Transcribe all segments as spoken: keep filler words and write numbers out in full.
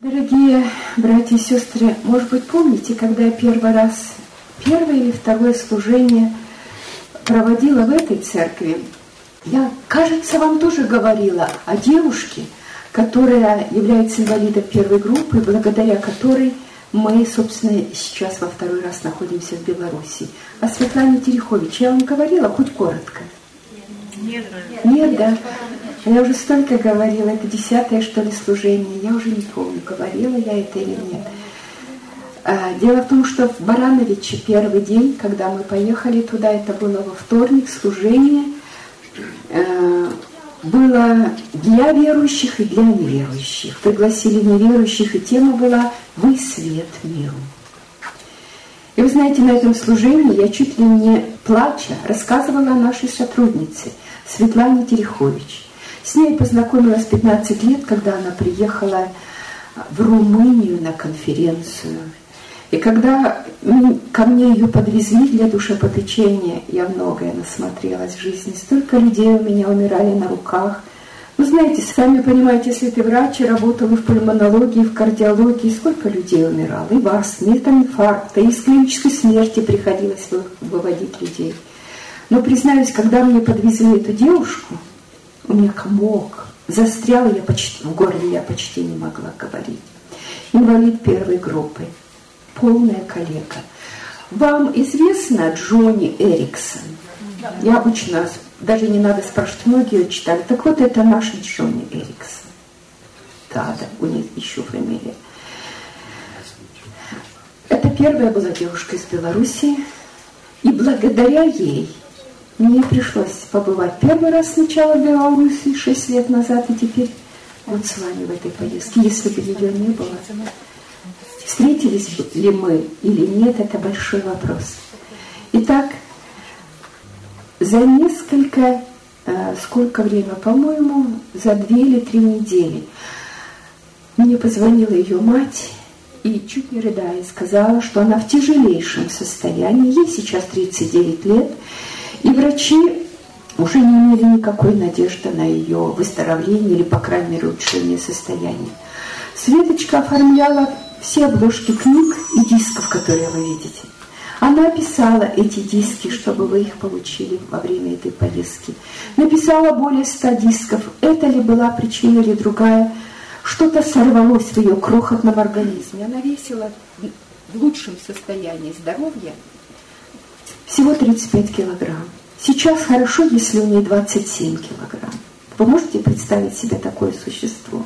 Дорогие братья и сестры, может быть, помните, когда я первый раз, первое или второе служение проводила в этой церкви, я, кажется, вам тоже говорила о девушке, которая является инвалидом первой группы, благодаря которой мы, собственно, сейчас во второй раз находимся в Беларуси. О Светлане Терехович я вам говорила, хоть коротко? Нет, Нет, да. Я уже столько говорила, это десятое, что ли, служение, я уже не помню, говорила я это или нет. Дело в том, что в Барановиче первый день, когда мы поехали туда, это было во вторник, служение, было для верующих и для неверующих. Пригласили неверующих, и тема была «Вы свет миру». И вы знаете, на этом служении я чуть ли не плача рассказывала о нашей сотруднице Светлане Терехович. С ней познакомилась пятнадцать лет, когда она приехала в Румынию на конференцию. И когда ко мне ее подвезли для душепопечения, я многое насмотрелась в жизни. Столько людей у меня умирали на руках. Вы знаете, сами понимаете, если ты врач, и работал и в пульмонологии, и в кардиологии, сколько людей умирало. И в астме, и там инфаркта, и из клинической смерти приходилось выводить людей. Но, признаюсь, когда мне подвезли эту девушку, у меня комок застрял, я почти, в горле я почти не могла говорить. Инвалид первой группы, полная калека. Вам известно Джонни Эриксон? Я обычно, даже не надо спрашивать, многие ее читали. Так вот, это наш Джонни Эриксон. Да, да, у нее еще фамилия. Это первая была девушка из Беларуси. И благодаря ей мне пришлось побывать первый раз сначала в Беларуси, шесть лет назад, и теперь вот с вами в этой поездке. Если бы ее не было, встретились ли мы или нет, это большой вопрос. Итак, за несколько, сколько времени, по-моему, за две или три недели мне позвонила ее мать и, чуть не рыдая, сказала, что она в тяжелейшем состоянии, ей сейчас тридцать девять лет, и врачи уже не имели никакой надежды на ее выздоровление или, по крайней мере, улучшение состояния. Светочка оформляла все обложки книг и дисков, которые вы видите. Она писала эти диски, чтобы вы их получили во время этой поездки. Написала более ста дисков. Это ли была причина или другая? Что-то сорвалось в ее крохотном организме. Она весила в лучшем состоянии здоровья всего тридцать пять килограмм. Сейчас хорошо, если у нее двадцать семь килограмм. Вы можете представить себе такое существо?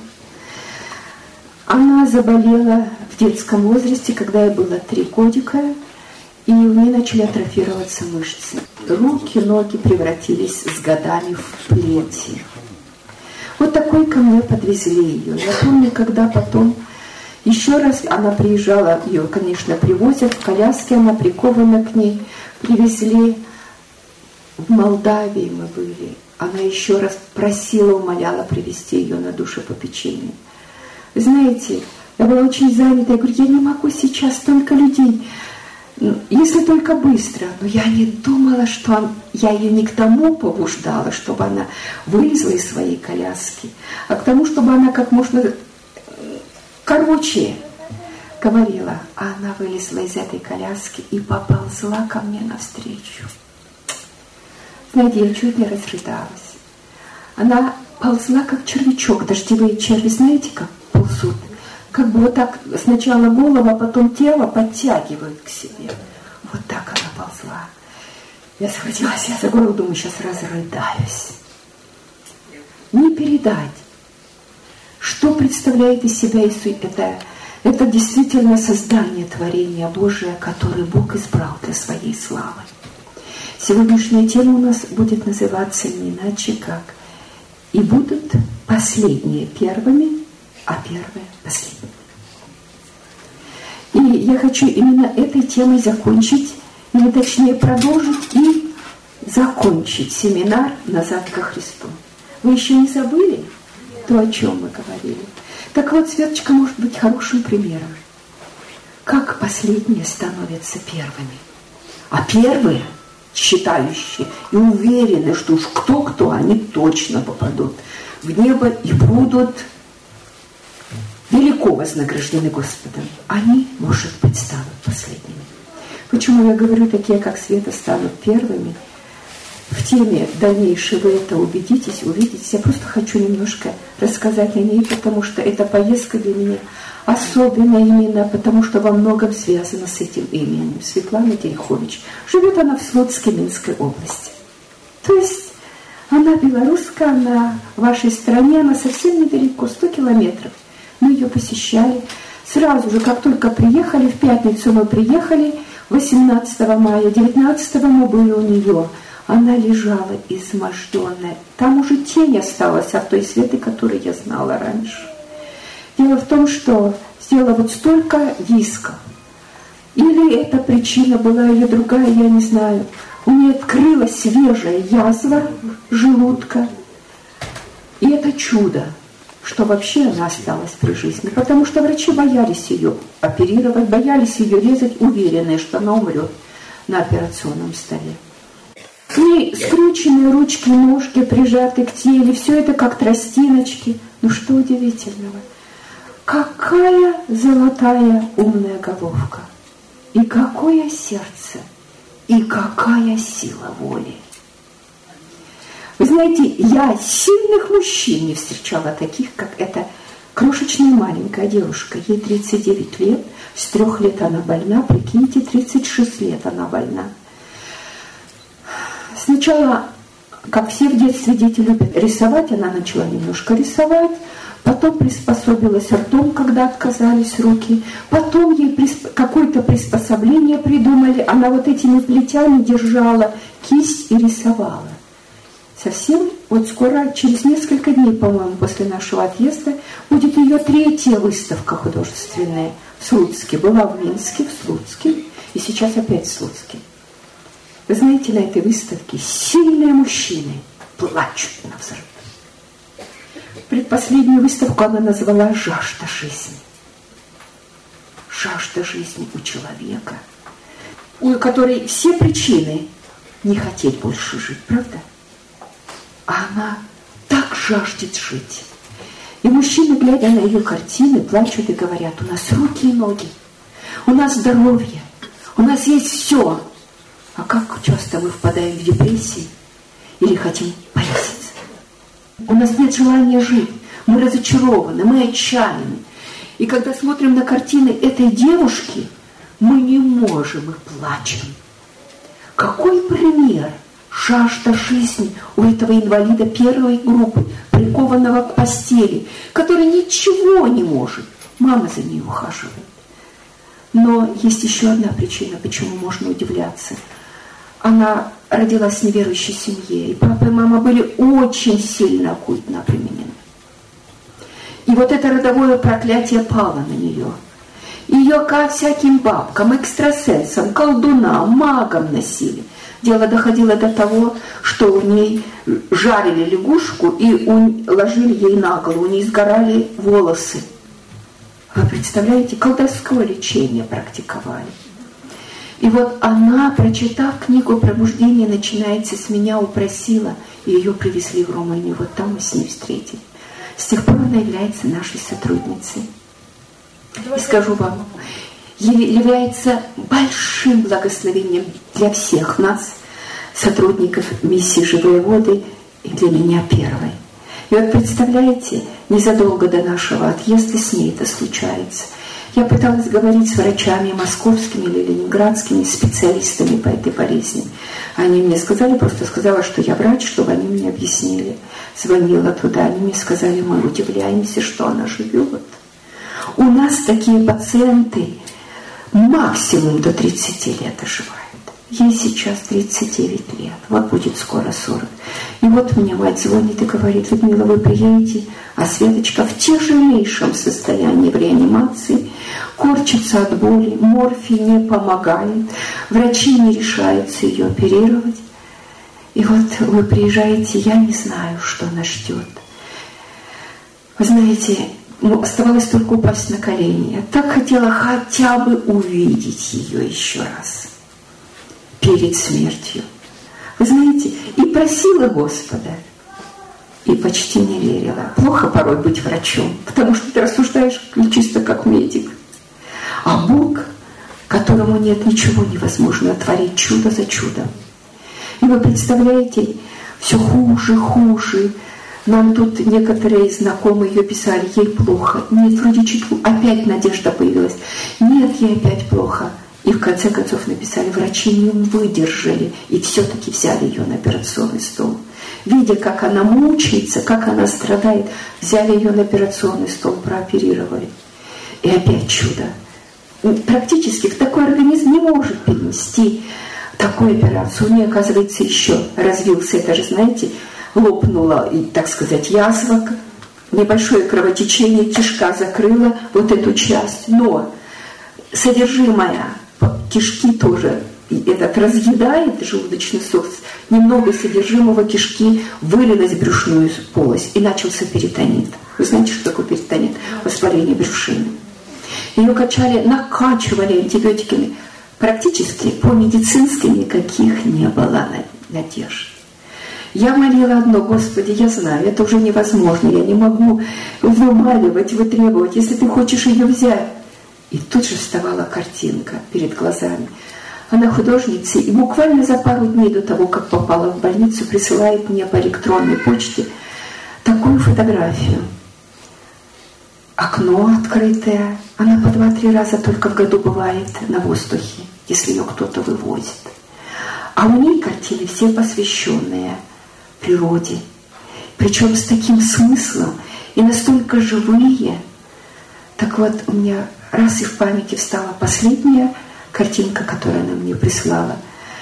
Она заболела в детском возрасте, когда ей было три годика, и у нее начали атрофироваться мышцы. Руки, ноги превратились с годами в плети. Вот такой ко мне подвезли ее. Я помню, когда потом еще раз она приезжала, ее, конечно, привозят в коляске, она прикована к ней, привезли в Молдавии мы были. Она еще раз просила, умоляла привезти ее на душепопечение. Вы знаете, я была очень занята, я говорю, я не могу сейчас, столько людей, если только быстро. Но я не думала, что я ее не к тому побуждала, чтобы она вылезла из своей коляски, а к тому, чтобы она как можно короче говорила. А она вылезла из этой коляски и поползла ко мне навстречу. Знаете, я чуть не разрыдалась. Она ползла, как червячок. Дождевые черви, знаете, как ползут? Как бы вот так сначала голову, а потом тело подтягивают к себе. Вот так она ползла. Я схватилась, я за голову, думаю, сейчас разрыдаюсь. Не передать. Что представляет из себя Иисус? Это, это действительно создание творения Божия, которое Бог избрал для своей славы. Сегодняшняя тема у нас будет называться не иначе как «И будут последние первыми, а первые последними». И я хочу именно этой темой закончить, или точнее продолжить и закончить семинар «Назад ко Христу». Вы еще не забыли то, о чем мы говорили? Так вот, Светочка может быть хорошим примером. Как последние становятся первыми. А первые, считающие и уверены, что уж кто-кто, они точно попадут в небо и будут великолепны. далеко вознаграждены Господом, они, может быть, станут последними. Почему я говорю, такие, как Света, станут первыми? В теме дальнейшей вы это убедитесь, увидитесь. Я просто хочу немножко рассказать о ней, потому что эта поездка для меня особенно именно, потому что во многом связана с этим именем. Светлана Терехович. Живет она в Слуцке, Минской области. То есть она белорусская, она в вашей стране, она совсем недалеко, сто километров. Мы ее посещали. Сразу же, как только приехали, в пятницу мы приехали, восемнадцатого мая, девятнадцатого мы были у нее. Она лежала изможденная. Там уже тень осталась от той Светы, которую я знала раньше. Дело в том, что сделала вот столько дисков. Или эта причина была, или другая, я не знаю. У нее открылась свежая язва желудка. И это чудо, что вообще она осталась при жизни. Потому что врачи боялись ее оперировать, боялись ее резать, уверенные, что она умрет на операционном столе. И скрученные ручки, ножки, прижаты к телу, все это как тростиночки. Ну что удивительного? Какая золотая умная головка, и какое сердце, и какая сила воли. Вы знаете, я сильных мужчин не встречала таких, как эта крошечная маленькая девушка. Ей тридцать девять лет, с трех лет она больна, прикиньте, тридцать шесть лет она больна. Сначала, как все в детстве дети любят рисовать, она начала немножко рисовать, потом приспособилась ртом, когда отказались руки, потом ей присп... какое-то приспособление придумали, она вот этими плетями держала кисть и рисовала. Совсем, вот скоро, через несколько дней, по-моему, после нашего отъезда, будет ее третья выставка художественная в Слуцке. Была в Минске, в Слуцке, и сейчас опять в Слуцке. Вы знаете, на этой выставке сильные мужчины плачут на взрыв. Предпоследнюю выставку она назвала «Жажда жизни». Жажда жизни у человека, у которой все причины не хотеть больше жить, правда? А она так жаждет жить. И мужчины, глядя на ее картины, плачут и говорят: у нас руки и ноги, у нас здоровье, у нас есть все. А как часто мы впадаем в депрессии или хотим повеситься? У нас нет желания жить, мы разочарованы, мы отчаяны. И когда смотрим на картины этой девушки, мы не можем и плачем. Какой пример жажда жизни у этого инвалида первой группы, прикованного к постели, который ничего не может. Мама за ней ухаживает. Но есть еще одна причина, почему можно удивляться. Она родилась в неверующей семье, и папа и мама были очень сильно оккультно обременены. И вот это родовое проклятие пало на нее. Ее ко всяким бабкам, экстрасенсам, колдунам, магам носили. Дело доходило до того, что у ней жарили лягушку и ложили ей на голову, у нее сгорали волосы. Вы представляете, колдовское лечение практиковали. И вот она, прочитав книгу «Пробуждение начинается с меня», упросила, и ее привезли в Румынию. Вот там мы с ней встретились. С тех пор она является нашей сотрудницей. И скажу вам, является большим благословением для всех нас, сотрудников миссии «Живые воды», и для меня первой. И вот представляете, незадолго до нашего отъезда с ней это случается. Я пыталась говорить с врачами московскими или ленинградскими, специалистами по этой болезни. Они мне сказали, просто сказала, что я врач, чтобы они мне объяснили. Звонила туда, они мне сказали: мы удивляемся, что она живет. У нас такие пациенты максимум до тридцати лет доживают. Ей сейчас тридцать девять лет, вот будет скоро сорок. И вот мне мать звонит и говорит: Людмила, вы приедете, а Светочка в тяжелейшем состоянии в реанимации, корчится от боли, морфий не помогает, врачи не решаются ее оперировать. И вот вы приезжаете, я не знаю, что нас ждет. Вы знаете, ну, оставалось только упасть на колени. Я так хотела хотя бы увидеть ее еще раз перед смертью. Вы знаете, и просила Господа, и почти не верила. Плохо порой быть врачом, потому что ты рассуждаешь чисто как медик. А Бог, которому нет ничего невозможного, творит чудо за чудом. И вы представляете, все хуже, хуже. Нам тут некоторые знакомые ее писали, ей плохо. Нет, вроде чуть опять надежда появилась. Нет, ей опять плохо. И в конце концов написали, врачи не выдержали и все-таки взяли ее на операционный стол. Видя, как она мучается, как она страдает, взяли ее на операционный стол, прооперировали. И опять чудо. Практически в такой организм не может перенести такую операцию. У нее, оказывается, еще развился, это же, знаете, лопнула, и, так сказать, язва, небольшое кровотечение, кишка закрыла вот эту часть. Но содержимое кишки тоже этот разъедает желудочный сок, немного содержимого кишки вылилось в брюшную полость, и начался перитонит. Вы знаете, что такое перитонит? Воспаление брюшины. Ее качали, накачивали антибиотиками. Практически по-медицински никаких не было надежд. Я молила одно: Господи, я знаю, это уже невозможно, я не могу вымаливать, вытребовать, если ты хочешь ее взять. И тут же вставала картинка перед глазами. Она художница, и буквально за пару дней до того, как попала в больницу, присылает мне по электронной почте такую фотографию. Окно открытое, она по два-три раза только в году бывает на воздухе, если ее кто-то вывозит. А у ней картины все посвященные природе, причем с таким смыслом и настолько живые. Так вот, у меня раз и в памяти встала последняя картинка, которую она мне прислала.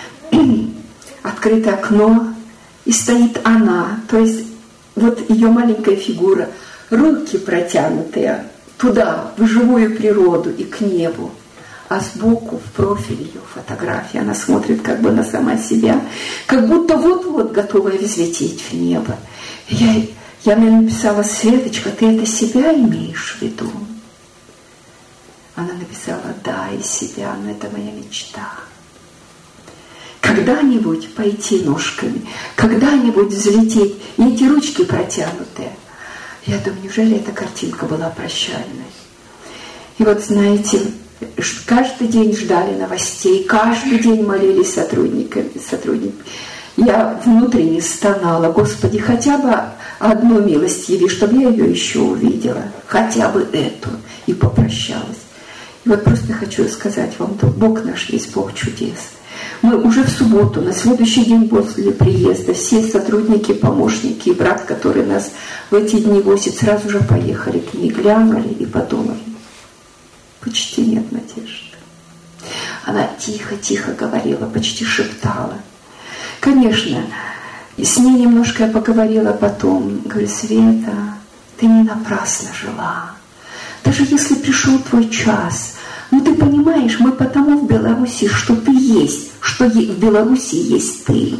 Открытое окно, и стоит она, то есть вот ее маленькая фигура, руки протянутые туда, в живую природу и к небу, а сбоку в профиль ее фотографии она смотрит как бы на сама себя, как будто вот-вот готовая взлететь в небо. Я, я мне написала: Светочка, ты это себя имеешь в виду? Она написала: да, и себя, но это моя мечта. Когда-нибудь пойти ножками, когда-нибудь взлететь, и эти ручки протянутые. Я думаю, неужели эта картинка была прощальной? И вот знаете, каждый день ждали новостей, каждый день молились сотрудниками, сотрудниками. Я внутренне стонала: Господи, хотя бы одну милость яви, чтобы я ее еще увидела, хотя бы эту, и попрощалась. И вот просто хочу сказать вам, Бог наш есть Бог чудес. Мы уже в субботу, на следующий день после приезда, все сотрудники, помощники и брат, который нас в эти дни возит, сразу же поехали к ней, глянули и подумали: почти нет надежды. Она тихо-тихо говорила, почти шептала. Конечно, с ней немножко я поговорила потом. Говорю: Света, ты не напрасно жила. Даже если пришел твой час, ну ты понимаешь, мы потому в Беларуси, что ты есть, что в Беларуси есть ты.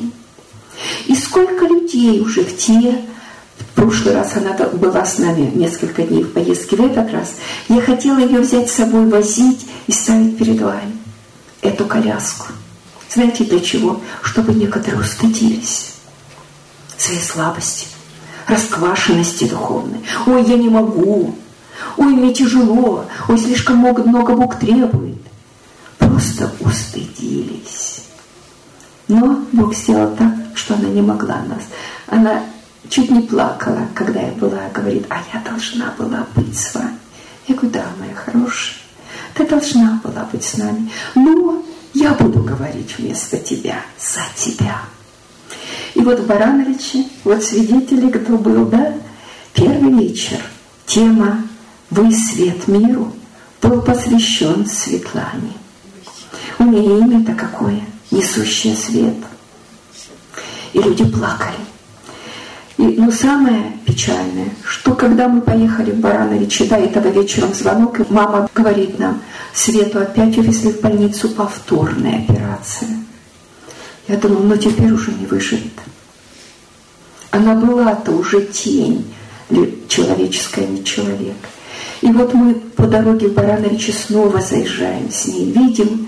И сколько людей уже в те... В прошлый раз она была с нами несколько дней в поездке, в этот раз я хотела ее взять с собой, возить и ставить перед вами эту коляску. Знаете для чего? Чтобы некоторые устыдились своей слабости, расквашенности духовной. Ой, я не могу. Ой, мне тяжело. Ой, слишком много, много Бог требует. Просто устыдились. Но Бог сделал так, что она не могла нас. Она чуть не плакала, когда я была, говорит: а я должна была быть с вами. Я говорю: да, моя хорошая, ты должна была быть с нами. Но я буду говорить вместо тебя, за тебя. И вот в Барановиче, вот свидетели, кто был, да, первый вечер, тема «Вы свет миру» был посвящен Светлане. У нее имя-то какое? Несущая свет. И люди плакали. И, но самое печальное, что когда мы поехали в Барановичи, до этого вечером звонок, и мама говорит нам: Свету опять увезли в больницу, повторная операция. Я думала, ну теперь уже не выживет. Она была-то уже тень, человеческая, не человек. И вот мы по дороге в Барановичи снова заезжаем с ней, видим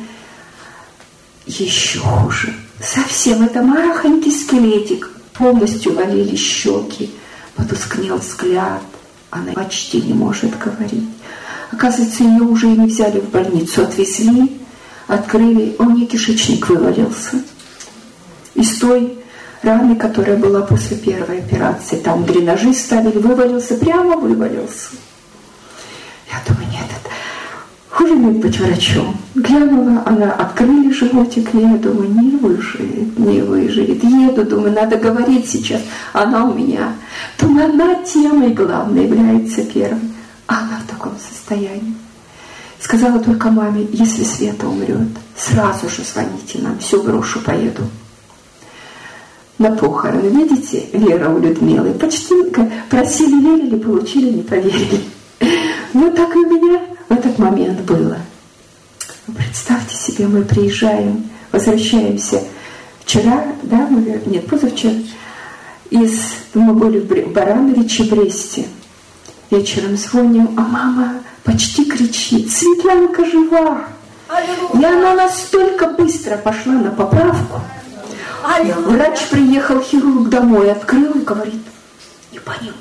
еще хуже. Совсем это марахонький скелетик, полностью валили щеки, потускнел взгляд, она почти не может говорить. Оказывается, ее уже и не взяли в больницу, отвезли, открыли, у нее кишечник вывалился. Из той раны, которая была после первой операции, там дренажи ставили, вывалился, прямо вывалился. Я думаю, нет, это хуже не быть врачом. Глянула, она, открыли животик, я думаю, не выживет, не выживет. Еду, думаю, надо говорить сейчас, она у меня. Думаю, она темой главной является первой. А она в таком состоянии. Сказала только маме, если Света умрет, сразу же звоните нам, все брошу, поеду. На похороны, видите, вера у Людмилы. Почти просили, верили, получили, не поверили. Вот так и у меня в этот момент было. Представьте себе, мы приезжаем, возвращаемся вчера, да, мы, нет, позавчера, из, мы были в Барановиче, Бресте. Вечером звоним, а мама почти кричит: Светланка жива! И она настолько быстро пошла на поправку. Врач приехал, хирург домой, открыл и говорит: не понимаю.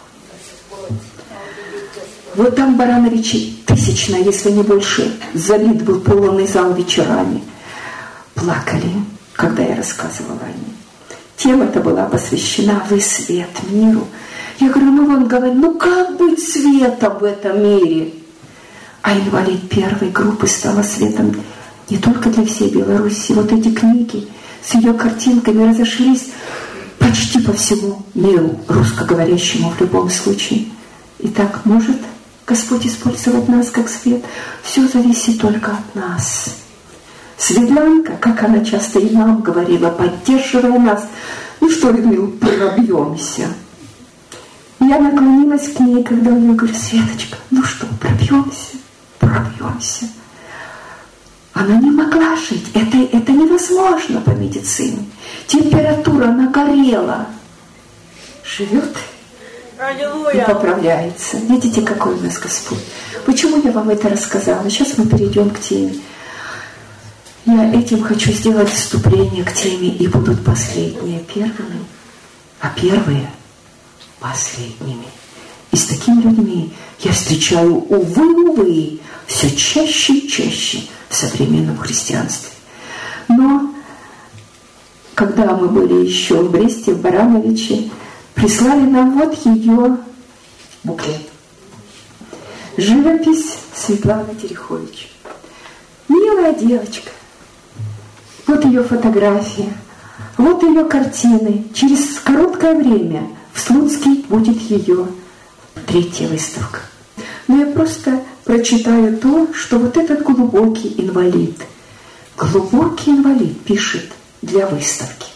Вот там в Барановиче тысячно, если не больше, забит был полный зал вечерами. Плакали, когда я рассказывала о ней. Тема-то была посвящена «Вы свет миру». Я говорю, ну он говорит, ну как быть светом в этом мире? А инвалид первой группы стала светом не только для всей Беларуси. Вот эти книги с ее картинками разошлись почти по всему миру, русскоговорящему в любом случае. И так может Господь использовать нас как свет. Все зависит только от нас. Светланка, как она часто и нам говорила, поддерживая нас, ну что, Людмила, пробьемся. Я наклонилась к ней, когда у нее говорю, Светочка, ну что, пробьемся, пробьемся. Она не могла жить, это, это невозможно по медицине. Температура нагорела. Живет и поправляется. Видите, какой у нас Господь. Почему я вам это рассказала? Сейчас мы перейдем к теме. Я этим хочу сделать вступление к теме, и будут последние первыми, а первые последними. И с такими людьми я встречаю, увы, увы, все чаще и чаще в современном христианстве. Но когда мы были еще в Бресте, в Барановиче, прислали нам вот ее буклет. Живопись Светланы Терехович. Милая девочка. Вот ее фотография, вот ее картины. Через короткое время в Слуцке будет ее третья выставка. Но я просто прочитаю то, что вот этот глубокий инвалид, глубокий инвалид пишет для выставки.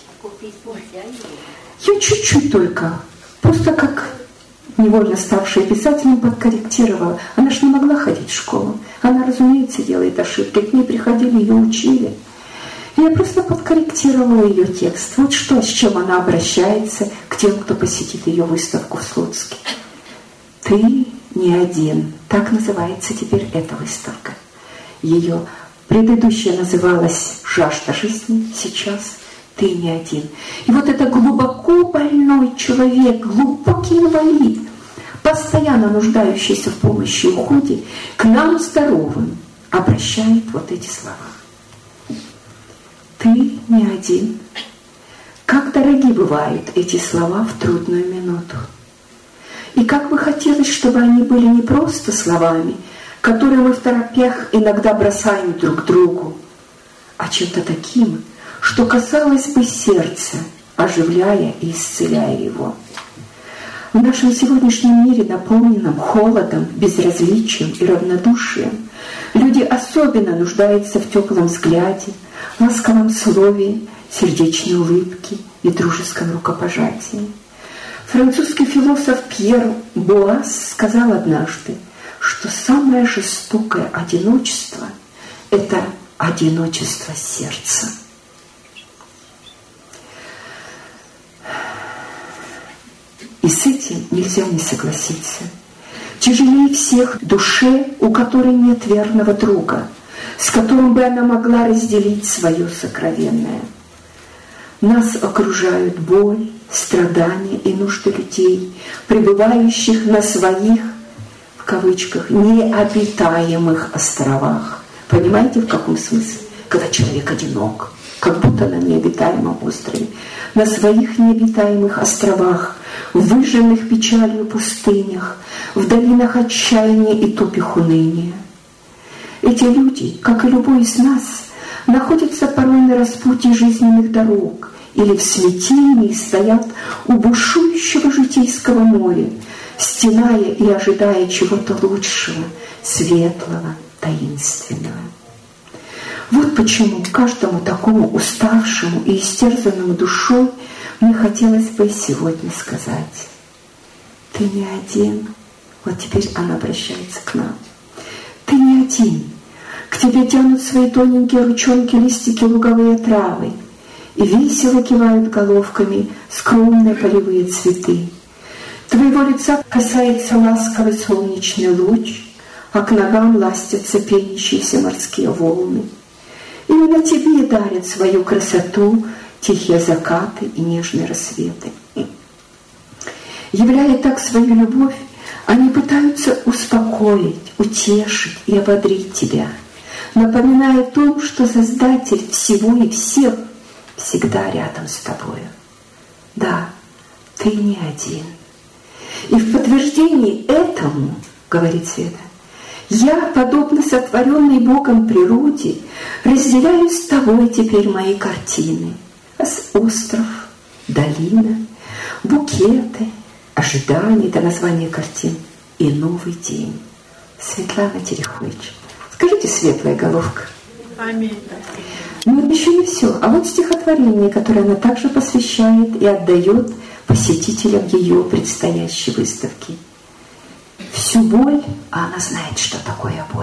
Я чуть-чуть только, просто как невольно ставшая писателем, подкорректировала. Она ж не могла ходить в школу. Она, разумеется, делает ошибки. К ней приходили, ее учили. Я просто подкорректировала ее текст. Вот что, с чем она обращается к тем, кто посетит ее выставку в Слуцке. Ты не один. Так называется теперь эта выставка. Ее предыдущая называлась «Жажда жизни», сейчас «Ты не один». И вот это глубоко больной человек, глубокий инвалид, постоянно нуждающийся в помощи и уходе, к нам здоровым обращает вот эти слова. Ты не один. Как дороги бывают эти слова в трудную минуту. И как бы хотелось, чтобы они были не просто словами, которые мы в торопях иногда бросаем друг другу, а чем-то таким, что касалось бы сердца, оживляя и исцеляя его. В нашем сегодняшнем мире, наполненном холодом, безразличием и равнодушием, люди особенно нуждаются в теплом взгляде, ласковом слове, сердечной улыбке и дружеском рукопожатии. Французский философ Пьер Буас сказал однажды, что самое жестокое одиночество – это одиночество сердца. И с этим нельзя не согласиться. Тяжелее всех душе, у которой нет верного друга, с которым бы она могла разделить свое сокровенное. Нас окружают боль, страдания и нужды людей, пребывающих на своих, в кавычках, необитаемых островах. Понимаете, в каком смысле? Когда человек одинок, как будто на необитаемом острове, на своих необитаемых островах, в выжженных печалью пустынях, в долинах отчаяния и топях уныния. Эти люди, как и любой из нас, находятся порой на распутье жизненных дорог или в смятении стоят у бушующего житейского моря, стеная и ожидая чего-то лучшего, светлого, таинственного. Вот почему каждому такому уставшему и истерзанному душой мне хотелось бы сегодня сказать: ты не один. Вот теперь она обращается к нам. Ты не один. К тебе тянут свои тоненькие ручонки листики луговые травы, и весело кивают головками скромные полевые цветы. Твоего лица касается ласковый солнечный луч, а к ногам ластятся пенящиеся морские волны. Именно тебе дарят свою красоту тихие закаты и нежные рассветы. Являя так свою любовь, они пытаются успокоить, утешить и ободрить тебя, напоминая о том, что Создатель всего и всех всегда рядом с тобою. Да, ты не один. И в подтверждении этому, говорит Света, я, подобно сотворенной Богом природе, разделяю с тобой теперь мои картины. Остров, долина, букеты, ожидания до названия картин и новый день. Светлана Терехович. Скажите, светлая головка. Аминь. Ну это еще не все. А вот стихотворение, которое она также посвящает и отдает посетителям ее предстоящей выставки. Всю боль, а она знает, что такое боль,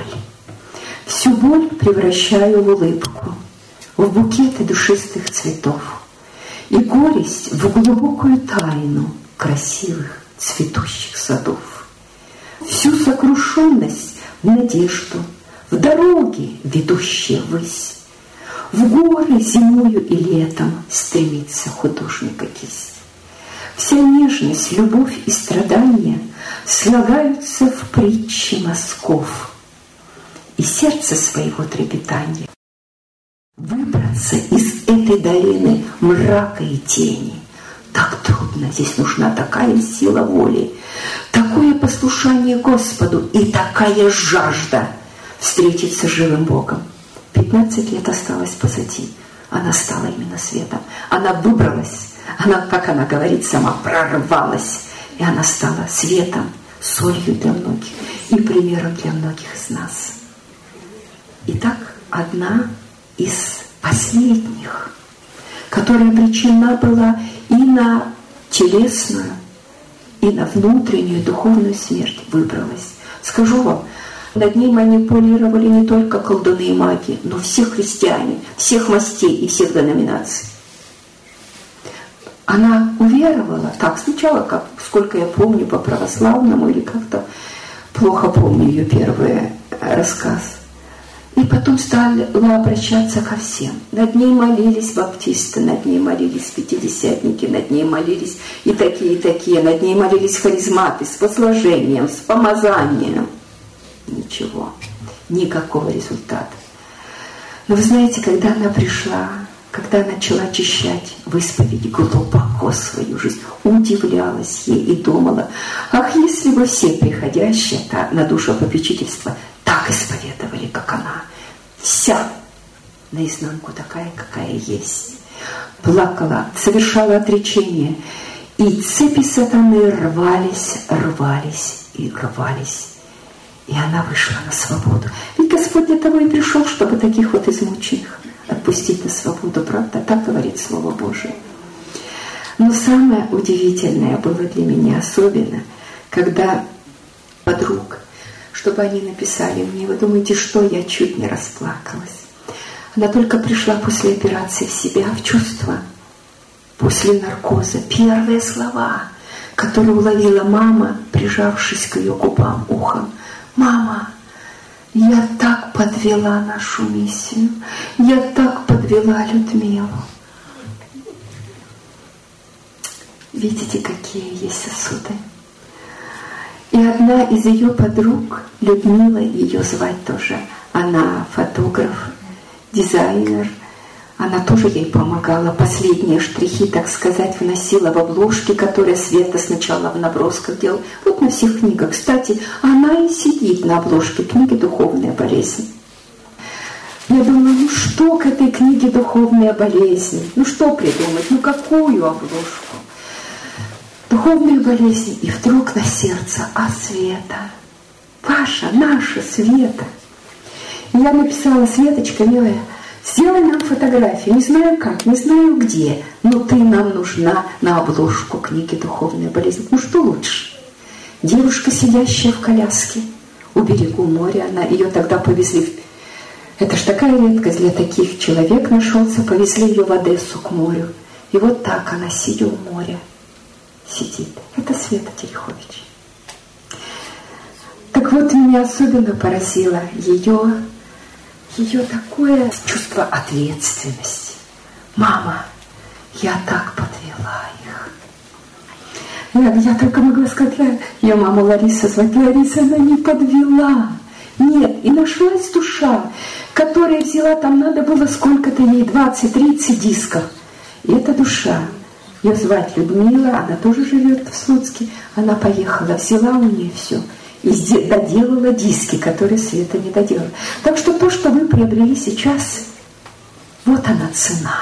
всю боль превращаю в улыбку, в букеты душистых цветов, и горесть в глубокую тайну красивых цветущих садов. Всю сокрушенность в надежду, в дороги, ведущие ввысь, в горы зимою и летом стремится художника кисть. Вся нежность, любовь и страдания слагаются в притче мазков, и сердце своего трепетания. Выбраться из этой долины мрака и тени так трудно. Здесь нужна такая сила воли, такое послушание Господу и такая жажда встретиться с живым Богом. Пятнадцать лет осталось позади. Она стала именно светом. Она выбралась. Она, как она говорит сама, прорвалась. И она стала светом, солью для многих и примером для многих из нас. Итак, одна из последних, которая обречена была и на телесную, и на внутреннюю духовную смерть, выбралась. Скажу вам, над ней манипулировали не только колдуны и маги, но все христиане, всех мастей и всех деноминаций. Она уверовала, так сначала, как, сколько я помню, по православному, или как-то плохо помню ее первый рассказ. И потом стала обращаться ко всем. Над ней молились баптисты, над ней молились пятидесятники, над ней молились и такие, и такие, над ней молились харизматы с возложением, с помазанием. Ничего, никакого результата. Но вы знаете, когда она пришла, когда начала очищать в исповеди глубоко свою жизнь, удивлялась ей и думала: ах, если бы все приходящие на душепопечительство так исповедовали, как она, вся наизнанку такая, какая есть. Плакала, совершала отречение, и цепи сатаны рвались, рвались и рвались. И она вышла на свободу. Ведь Господь для того и пришел, чтобы таких вот измученных отпустить на свободу, правда? Так говорит Слово Божие. Но самое удивительное было для меня особенно, когда подруг, чтобы они написали мне: вы думаете, что я чуть не расплакалась? Она только пришла после операции в себя, в чувство, после наркоза. Первые слова, которые уловила мама, прижавшись к ее губам, ухом: мама, я так подвела нашу миссию, я так подвела Людмилу. Видите, какие есть сосуды. И одна из ее подруг, Людмила, ее звать тоже, она фотограф, дизайнер, она тоже ей помогала, последние штрихи, так сказать, вносила в обложки, которые Света сначала в набросках делала. Вот на всех книгах. Кстати, она и сидит на обложке книги «Духовная болезнь». Я думаю, ну что к этой книге «Духовная болезнь»? Ну что придумать? Ну какую обложку? Духовные болезни. И вдруг на сердце: а Света? Ваша, наша Света. И я написала: Светочка, милая, сделай нам фотографию. Не знаю как, не знаю где, но ты нам нужна на обложку книги «Духовная болезнь». Ну что лучше? Девушка, сидящая в коляске у берегу моря, она, ее тогда повезли в... Это ж такая редкость для таких. Человек нашелся, повезли ее в Одессу к морю. И вот так она, сидя у моря, сидит. Это Света Терехович. Так вот, меня особенно поразило ее, ее такое чувство ответственности. Мама, я так подвела их. Я, я только могла сказать, ее маму Лариса звать. Лариса, она не подвела. Нет, и нашлась душа, которая взяла, там надо было сколько-то ей, двадцать-тридцать дисков. И эта душа, ее звать Людмила, она тоже живет в Слуцке, она поехала, взяла у нее все и доделала диски, которые Света не доделала. Так что то, что вы приобрели сейчас, вот она цена.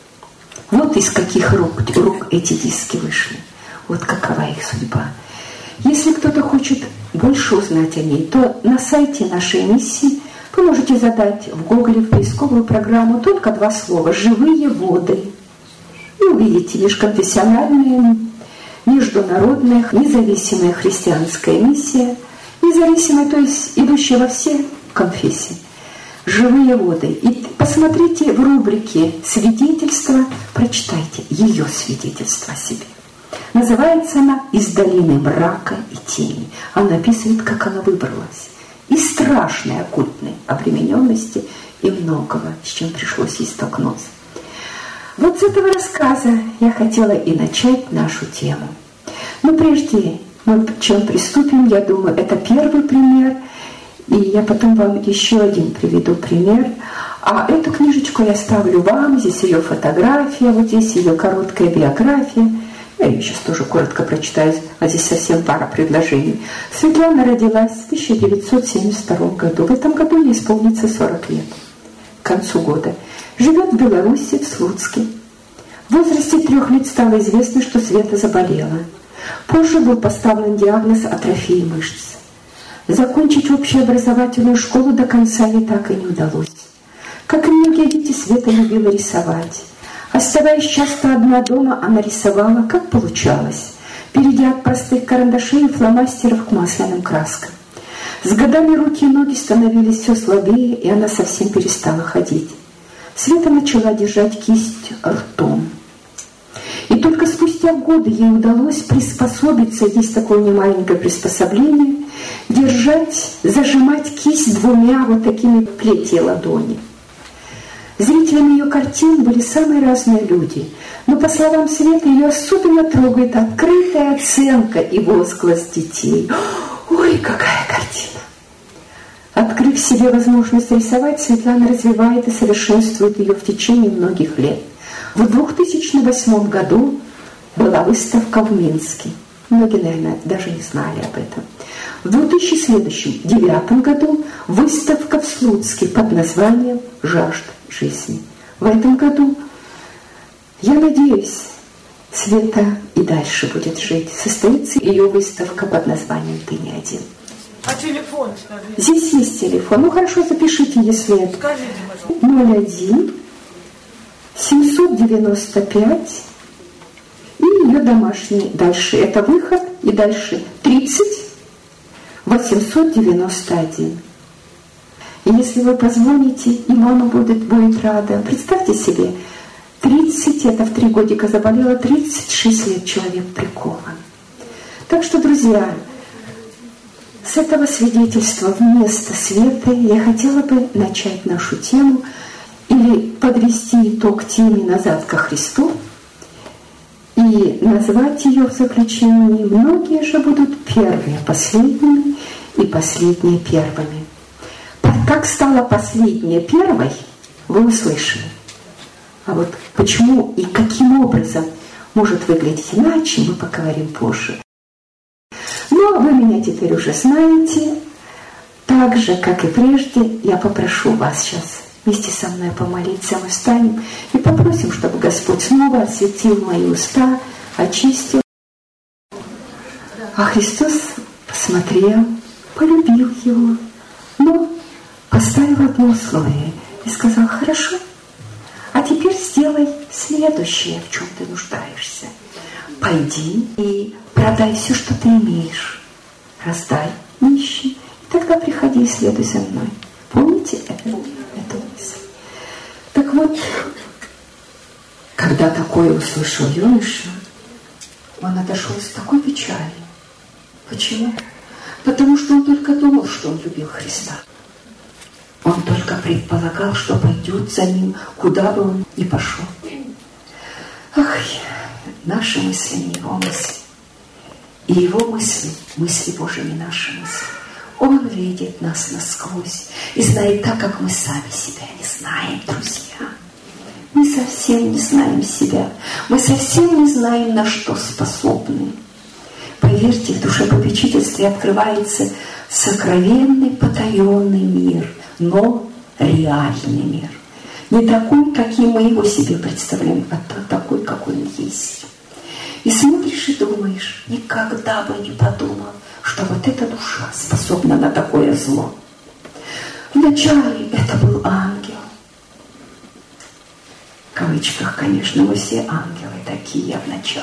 Вот из каких рук, рук эти диски вышли. Вот какова их судьба. Если кто-то хочет больше узнать о ней, то на сайте нашей миссии вы можете задать в Гугле в поисковую программу только два слова «Живые воды». И увидите межконфессиональная, международная, независимая христианская миссия, независимая, то есть идущая во все конфессии. «Живые воды». И посмотрите в рубрике «Свидетельства», прочитайте ее свидетельство о себе. Называется она «Из долины мрака и тени». Она описывает, как она выбралась из страшной оккультной обремененности и многого, с чем пришлось ей столкнуться. Вот с этого рассказа я хотела и начать нашу тему. Но прежде чем приступим, я думаю, это первый пример, и я потом вам еще один приведу пример. А эту книжечку я ставлю вам, здесь ее фотография, вот здесь ее короткая биография. Я ее сейчас тоже коротко прочитаю, а здесь совсем пара предложений. Светлана родилась в тысяча девятьсот семьдесят втором году. В этом году ей исполнится сорок лет, к концу года. Живет в Беларуси, в Слуцке. В возрасте трех лет стало известно, что Света заболела. Позже был поставлен диагноз атрофии мышц. Закончить общеобразовательную школу до конца ей так и не удалось. Как и многие дети, Света любила рисовать. Оставаясь часто одна дома, она рисовала, как получалось, перейдя от простых карандашей и фломастеров к масляным краскам. С годами руки и ноги становились все слабее, и она совсем перестала ходить. Света начала держать кисть ртом. И только спустя годы ей удалось приспособиться, есть такое немаленькое приспособление, держать, зажимать кисть двумя вот такими плетья ладони. Зрителями ее картин были самые разные люди. Но, по словам Светы, ее особенно трогает открытая оценка и возглас детей. Ой, какая картина! Открыв себе возможность рисовать, Светлана развивает и совершенствует ее в течение многих лет. В две тысячи восьмом году была выставка в Минске. Многие, наверное, даже не знали об этом. В две тысячи девятом году выставка в Слуцке под названием «Жажда жизни». В этом году, я надеюсь, Света и дальше будет жить. Состоится ее выставка под названием «Ты не один». А телефон, скажите? Здесь есть телефон. Ну хорошо, запишите, если это. Скажите, пожалуйста. ноль один семьсот девяносто пять и ее домашний. Дальше это выход, и дальше тридцать восемьсот девяносто один. И если вы позвоните, и мама будет, будет рада. Представьте себе, тридцать, это в три годика заболела, тридцать шесть лет человек прикован. Так что, друзья, с этого свидетельства вместо Светы я хотела бы начать нашу тему или подвести итог теме «Назад ко Христу» и назвать ее в заключении многие же будут первые последними и последние первыми. Как стала последняя первой, вы услышали. А вот почему и каким образом может выглядеть иначе, мы поговорим позже. Но вы меня теперь уже знаете. Так же, как и прежде, я попрошу вас сейчас вместе со мной помолиться. Мы встанем и попросим, чтобы Господь снова осветил мои уста, очистил. А Христос посмотрел, полюбил его, но поставил одно условие и сказал: хорошо, а теперь сделай следующее, в чем ты нуждаешься. Пойди и продай все, что ты имеешь, раздай нищим, и тогда приходи и следуй за мной. Помните эту, эту мысль? Так вот, когда такое услышал юноша, он отошел с такой печалью. Почему? Потому что он только думал, что он любил Христа. Он только предполагал, что пойдет за ним, куда бы он ни пошел. Ах, наши мысли не его мысли. И его мысли, мысли Божьи не наши мысли. Он видит нас насквозь и знает так, как мы сами себя не знаем, друзья. Мы совсем не знаем себя. Мы совсем не знаем, на что способны. Поверьте, в душепопечительстве открывается сокровенный, потаенный мир, но реальный мир. Не такой, каким мы его себе представляем, а такой, какой он есть. И смотришь и думаешь: никогда бы не подумал, что вот эта душа способна на такое зло. Вначале это был ангел. В кавычках, конечно, мы все ангелы такие вначале.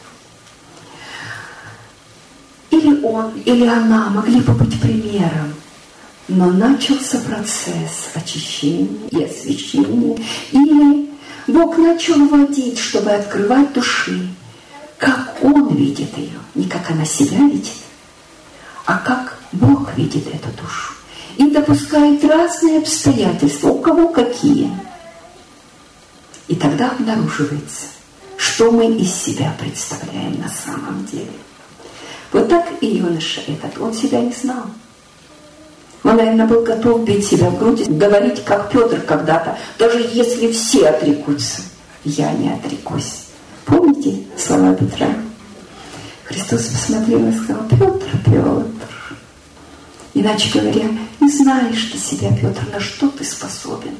Или он, или она могли бы быть примером. Но начался процесс очищения и освящения. Или Бог начал водить, чтобы открывать души, как Он видит ее. Не как она себя видит, а как Бог видит эту душу. И допускает разные обстоятельства, у кого какие. И тогда обнаруживается, что мы из себя представляем на самом деле. Вот так и юноша этот, он себя не знал. Он, наверное, был готов бить себя в грудь, говорить, как Петр когда-то: даже если все отрекутся, я не отрекусь. Помните слова Петра? Христос посмотрел и сказал: Петр, Петр. Иначе говоря, не знаешь ты себя, Петр, на что ты способен.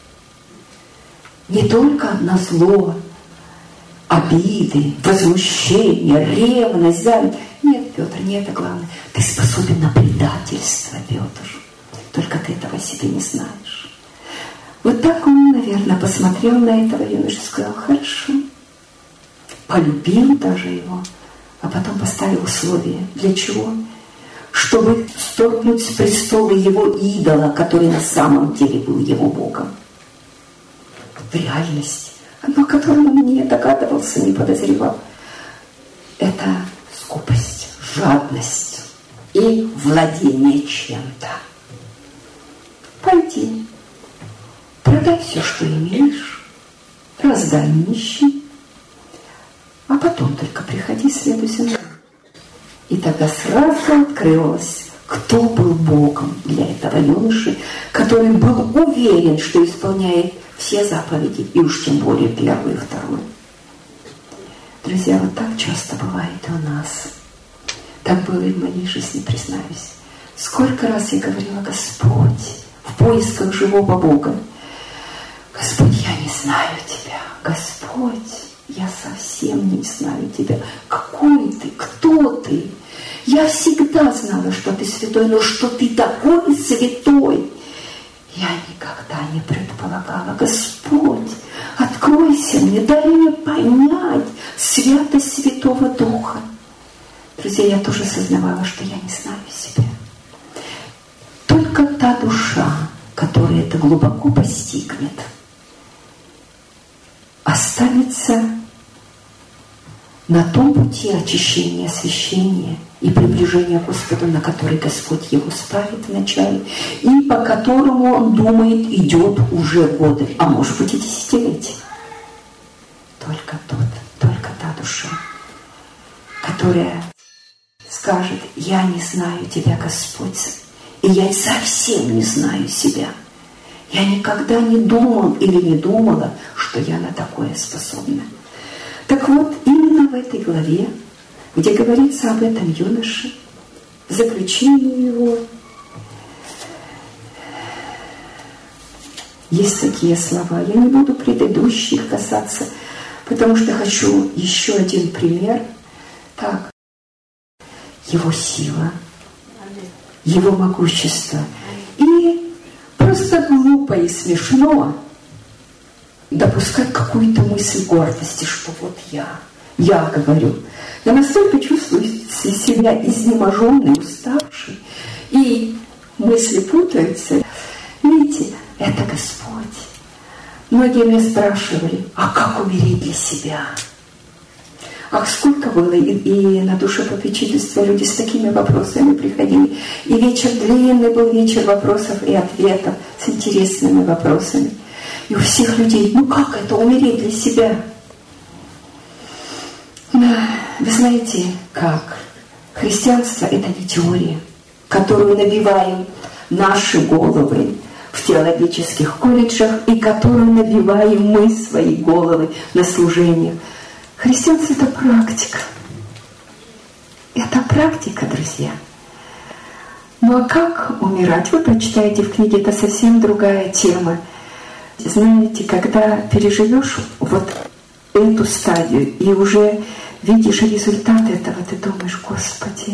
Не только на зло, обиды, возмущение, ревность, зависть. Нет, Петр, не это главное. Ты способен на предательство, Петр. Только ты этого себе не знаешь. Вот так он, наверное, посмотрел на этого юношу и сказал: хорошо. Полюбил даже его, а потом поставил условия. Для чего? Чтобы сторгнуть с престола его идола, который на самом деле был его Богом. В реальности, но о котором он не догадывался, не подозревал. Это скупость, жадность и владение чем-то. Пойди, продай все, что имеешь, раздай нищим, а потом только приходи, следуй за мной. И тогда сразу открылось, кто был Богом для этого юноши, который был уверен, что исполняет все заповеди, и уж тем более первую и вторую. Друзья, вот так часто бывает и у нас. Так было и в моей жизни, признаюсь. Сколько раз я говорила: Господь, в поисках живого Бога: Господь, я не знаю Тебя. Господь, я совсем не знаю Тебя. Какой Ты? Кто Ты? Я всегда знала, что Ты святой, но что Ты такой святой, я никогда не предполагала. Господь, откройся мне, дай мне понять святость Святого Духа. Друзья, я тоже сознавала, что я не знаю себя. Только та душа, которая это глубоко постигнет, останется на том пути очищения, освящения и приближения к Господу, на который Господь его ставит вначале, и по которому он думает, идет уже годы, а может быть и десятилетия. Только тот, только та душа, которая скажет: «Я не знаю Тебя, Господь, и я совсем не знаю себя. Я никогда не думал или не думала, что я на такое способна». Так вот, именно в этой главе, где говорится об этом юноше, в заключении его, есть такие слова. Я не буду предыдущих касаться, потому что хочу еще один пример. Так, его сила, его могущество. И просто глупо и смешно допускать какую-то мысль гордости, что вот я, я говорю. Я настолько чувствую себя изнеможенной, уставшей, и мысли путаются. Видите, это Господь. Многие меня спрашивали: а как умереть для себя? Ах, сколько было, и, и на душепопечительство люди с такими вопросами приходили. И вечер длинный был, вечер вопросов и ответов с интересными вопросами. И у всех людей: ну как это, умереть для себя? Вы знаете, как? Христианство — это не теория, которую набиваем наши головы в теологических колледжах и которую набиваем мы свои головы на служениях. Христианство — это практика. Это практика, друзья. Ну а как умирать? Вы прочитаете в книге, это совсем другая тема. Знаете, когда переживешь вот эту стадию и уже видишь результат этого, ты думаешь: Господи,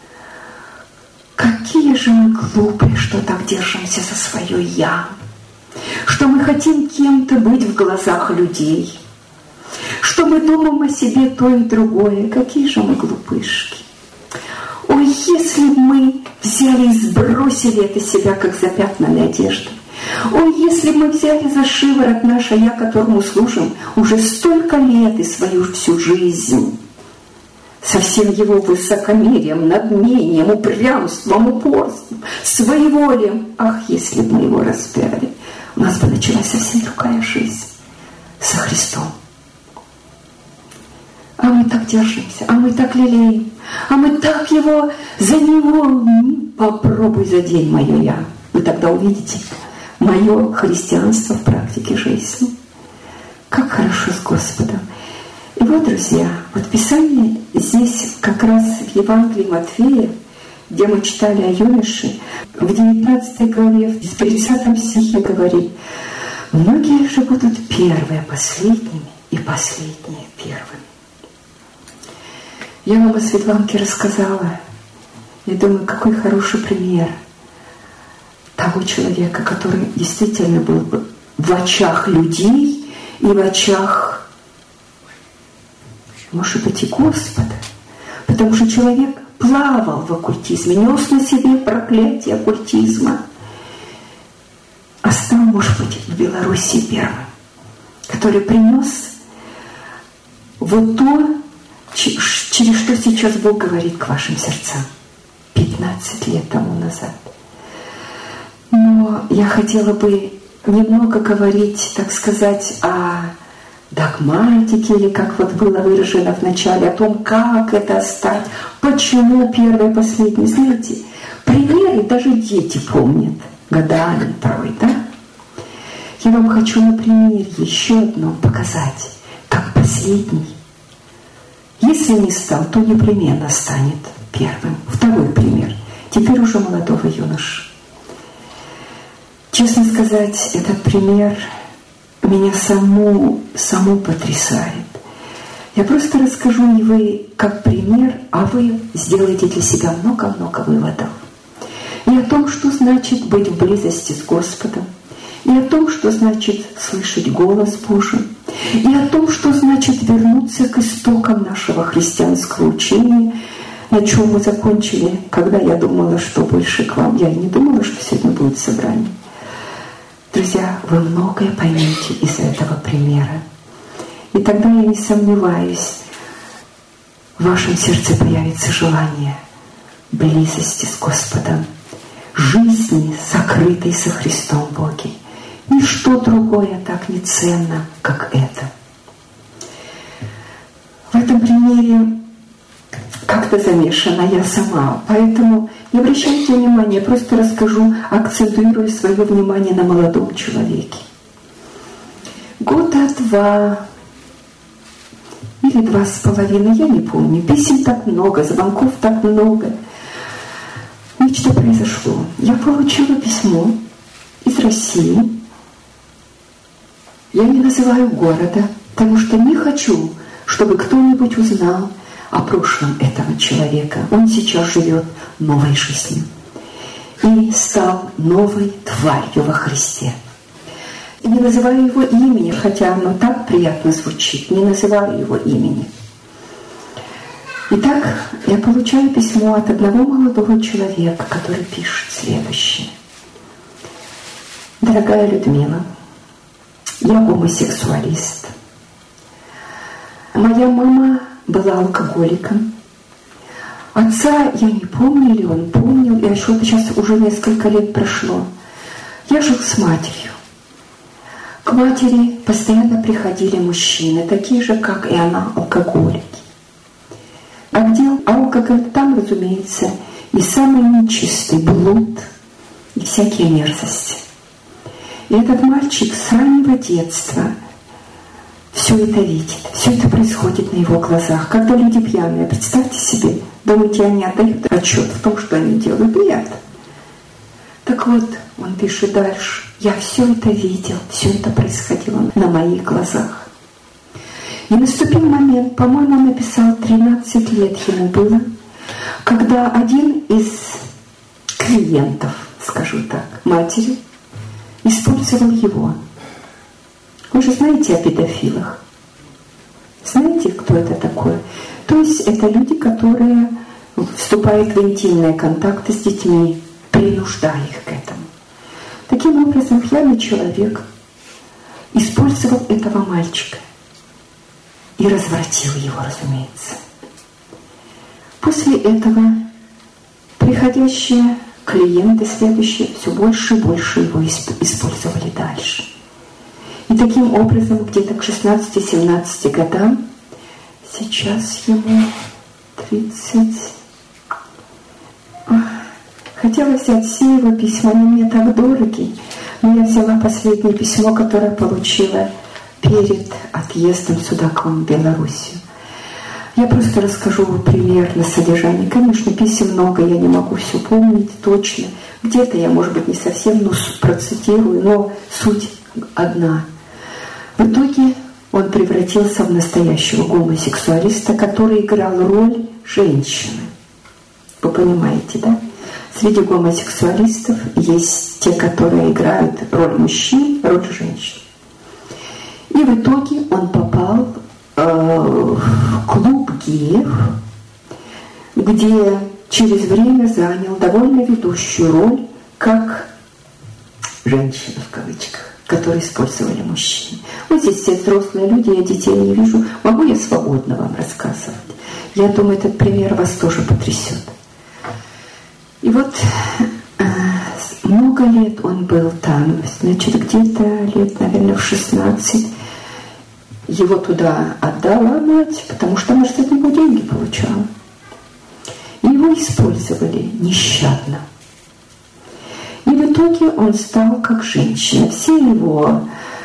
какие же мы глупые, что так держимся за свое «я», что мы хотим кем-то быть в глазах людей, что мы думаем о себе то и другое. Какие же мы глупышки. Ой, если бы мы взяли и сбросили это себя, как запятнанной одеждой. Ой, если мы взяли за шиворот наше «я», которому служим уже столько лет и свою всю жизнь, со всем его высокомерием, надмением, упрямством, упорством, своеволием. Ах, если бы мы его распяли, у нас бы началась совсем другая жизнь со Христом. А мы так держимся, а мы так лелеем, а мы так его, за него, попробуй задень мое «я». Вы тогда увидите мое христианство в практике жизни. Как хорошо с Господом. И вот, друзья, вот Писание здесь как раз в Евангелии Матфея, где мы читали о юноше, в девятнадцатой главе, в тридцатом стихе говорит: «Многие же будут первые последними, и последние первыми». Я вам о Светланке рассказала. Я думаю, какой хороший пример того человека, который действительно был бы в очах людей и в очах, может быть, и Господа. Потому что человек плавал в оккультизме, нес на себе проклятие оккультизма. А стал, может быть, в Беларуси первым, который принес вот то, через что сейчас Бог говорит к вашим сердцам. пятнадцать лет тому назад. Но я хотела бы немного говорить, так сказать, о догматике, или как вот было выражено в начале, о том, как это стать, почему первое и последнее. Знаете, примеры даже дети помнят годами порой, да? Я вам хочу на примере еще одном показать, как последний, если не стал, то непременно станет первым. Второй пример. Теперь уже молодого юноши. Честно сказать, этот пример меня саму, саму потрясает. Я просто расскажу не вы как пример, а вы сделаете для себя много-много выводов. И о том, что значит быть в близости с Господом, и о том, что значит слышать голос Божий, и о том, что значит вернуться к истокам нашего христианского учения, на чем мы закончили, когда я думала, что больше к вам. Я и не думала, что сегодня будет собрание. Друзья, вы многое поймете из этого примера. И тогда, я не сомневаюсь, в вашем сердце появится желание близости с Господом, жизни, сокрытой со Христом в Боге. Ничто другое так не ценно, как это. В этом примере как-то замешана я сама. Поэтому не обращайте внимания, просто расскажу, акцентирую свое внимание на молодом человеке. Года два или два с половиной, я не помню. Писем так много, звонков так много. Нечто произошло. Я получила письмо из России. Я не называю города, потому что не хочу, чтобы кто-нибудь узнал о прошлом этого человека. Он сейчас живет новой жизнью и стал новой тварью во Христе. И не называю его имени, хотя оно так приятно звучит, не называю его имени. Итак, я получаю письмо от одного молодого человека, который пишет следующее. Дорогая Людмила, я гомосексуалист. Моя мама была алкоголиком. Отца я не помню, или он помнил, и что-то сейчас уже несколько лет прошло. Я жил с матерью. К матери постоянно приходили мужчины, такие же, как и она, алкоголики. А где алкоголь, там, разумеется, и самый нечистый блуд, и всякие мерзости. И этот мальчик с раннего детства все это видит, все это происходит на его глазах. Когда люди пьяные, представьте себе, думаете, они отдают отчет в том, что они делают? Нет. Так вот, он пишет дальше. Я все это видел, все это происходило на моих глазах. И наступил момент, по-моему, он написал, тринадцать лет ему было, когда один из клиентов, скажу так, матери, использовал его. Вы же знаете о педофилах? Знаете, кто это такое? То есть это люди, которые вступают в интимные контакты с детьми, принуждая их к этому. Таким образом, пьяный человек использовал этого мальчика и развратил его, разумеется. После этого приходящие клиенты следующие все больше и больше его использовали дальше. И таким образом, где-то к шестнадцати-семнадцати годам, сейчас ему тридцать... Хотела взять все его письма, они мне так дороги, но я взяла последнее письмо, которое получила перед отъездом сюда к вам, в Белоруссию. Я просто расскажу примерно содержание. Конечно, писем много, я не могу все помнить точно. Где-то я, может быть, не совсем, но процитирую, но суть одна. В итоге он превратился в настоящего гомосексуалиста, который играл роль женщины. Вы понимаете, да? Среди гомосексуалистов есть те, которые играют роль мужчин, роль женщин. И в итоге он попал э, в клуб геев, где через время занял довольно ведущую роль, как женщина в кавычках, которые использовали мужчин. Вот здесь все взрослые люди, я детей не вижу. Могу я свободно вам рассказывать? Я думаю, этот пример вас тоже потрясет. И вот э, много лет он был там, значит, где-то лет, наверное, в шестнадцать его туда отдала мать, потому что она же от него деньги получала. И его использовали нещадно. И в итоге он стал как женщина. Все его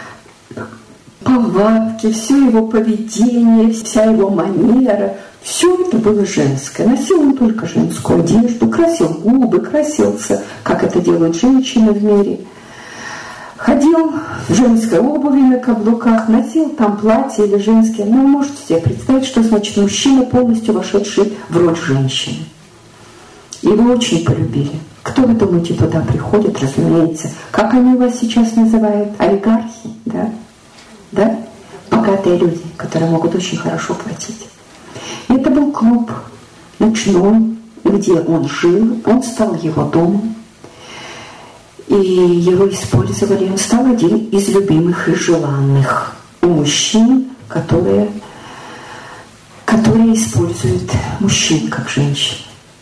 повадки, все его поведение, вся его манера, все это было женское. Носил он только женскую одежду, красил губы, красился, как это делают женщины в мире. Ходил в женской обуви на каблуках, носил там платье или женские. Ну, вы можете себе представить, что значит мужчина, полностью вошедший в роль женщины. Его очень полюбили. Кто, вы думаете, туда приходит, разумеется? Как они вас сейчас называют? Олигархи, да? Да? Богатые люди, которые могут очень хорошо платить. Это был клуб ночной, где он жил, он стал его домом, и его использовали, он стал один из любимых и желанных у мужчин, которые, которые используют мужчин как женщин.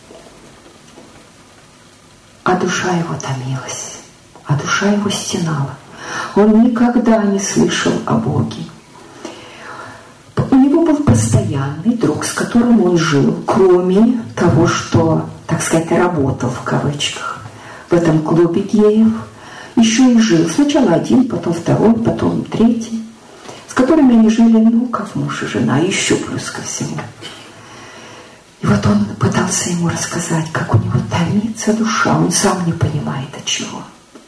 А душа его томилась, а душа его стенала. Он никогда не слышал о Боге. У него был постоянный друг, с которым он жил, кроме того, что, так сказать, работал в кавычках в этом клубе геев, еще и жил. Сначала один, потом второй, потом третий, с которыми они жили, ну, как муж и жена, еще плюс ко всему. И вот он пытался ему рассказать, как у него томится душа, он сам не понимает от чего.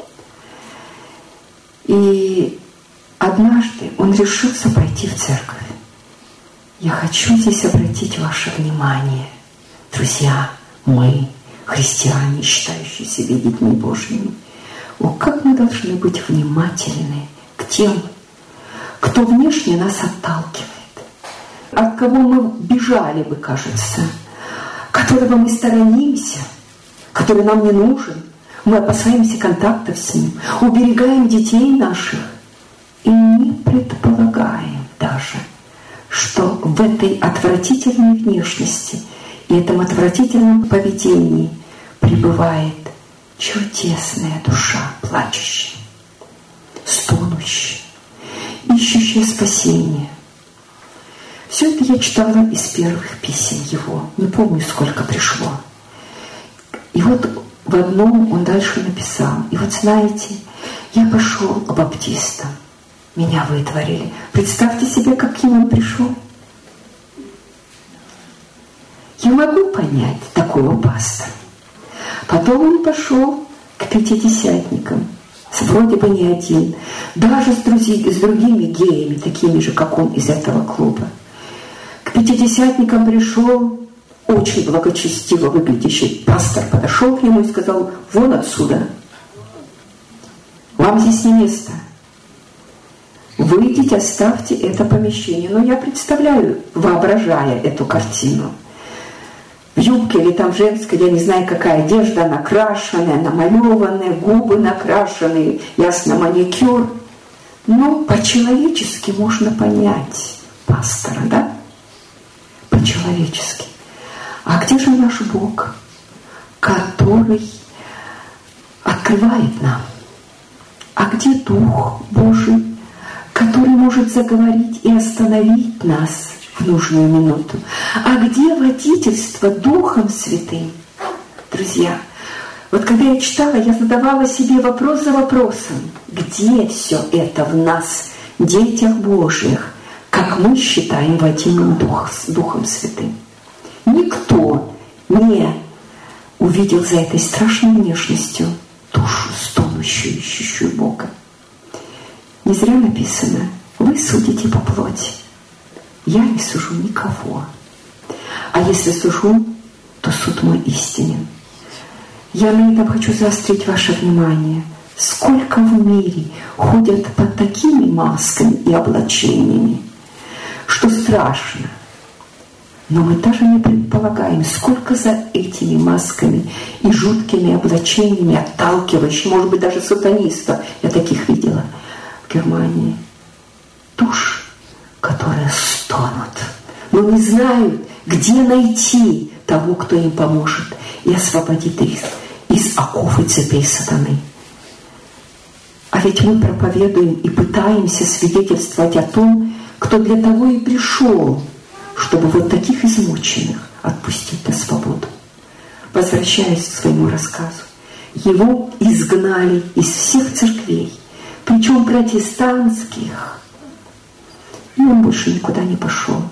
И однажды он решился пойти в церковь. Я хочу здесь обратить ваше внимание, друзья, мы, христиане, считающие себя детьми Божьими, о, как мы должны быть внимательны к тем, кто внешне нас отталкивает, от кого мы бежали бы, кажется, которого мы сторонимся, который нам не нужен, мы опасаемся контактов с ним, уберегаем детей наших и не предполагаем даже, что в этой отвратительной внешности и этом отвратительном поведении пребывает чудесная душа, плачущая, стонущая, ищущая спасения. Все это я читала из первых писем его, не помню, сколько пришло. И вот в одном он дальше написал: и вот знаете, я пошел к баптистам, меня вытворили. Представьте себе, каким он пришел. Я могу понять такого пастора. Потом он пошел к пятидесятникам, вроде бы не один, даже с, друзи, с другими геями, такими же, как он из этого клуба. К пятидесятникам пришел очень благочестиво выглядящий пастор, подошел к нему и сказал: вон отсюда, вам здесь не место. Выйдите, оставьте это помещение. Но я представляю, воображая эту картину, в юбке или там женской, я не знаю, какая одежда, накрашенная, намалеванная, губы накрашенные, ясно, маникюр. Но по-человечески можно понять пастора, да? По-человечески. А где же наш Бог, который открывает нам? А где Дух Божий, который может заговорить и остановить нас в нужную минуту? А где водительство Духом Святым? Друзья, вот когда я читала, я задавала себе вопрос за вопросом: где все это в нас, детях Божьих, как мы считаем водимым Дух, Духом Святым? Никто не увидел за этой страшной внешностью душу, стонущую, ищущую Бога. Не зря написано: вы судите по плоти. Я не сужу никого. А если сужу, то суд мой истинен. Я на этом хочу заострить ваше внимание. Сколько в мире ходят под такими масками и облачениями, что страшно. Но мы даже не предполагаем, сколько за этими масками и жуткими облачениями, отталкивающими, может быть, даже сатанистов, я таких видела в Германии, душ, которые стонут, но не знают, где найти того, кто им поможет и освободит их из оков и цепей сатаны. А ведь мы проповедуем и пытаемся свидетельствовать о том, кто для того и пришел, чтобы вот таких измученных отпустить на свободу. Возвращаясь к своему рассказу, его изгнали из всех церквей, причем протестантских, и он больше никуда не пошел.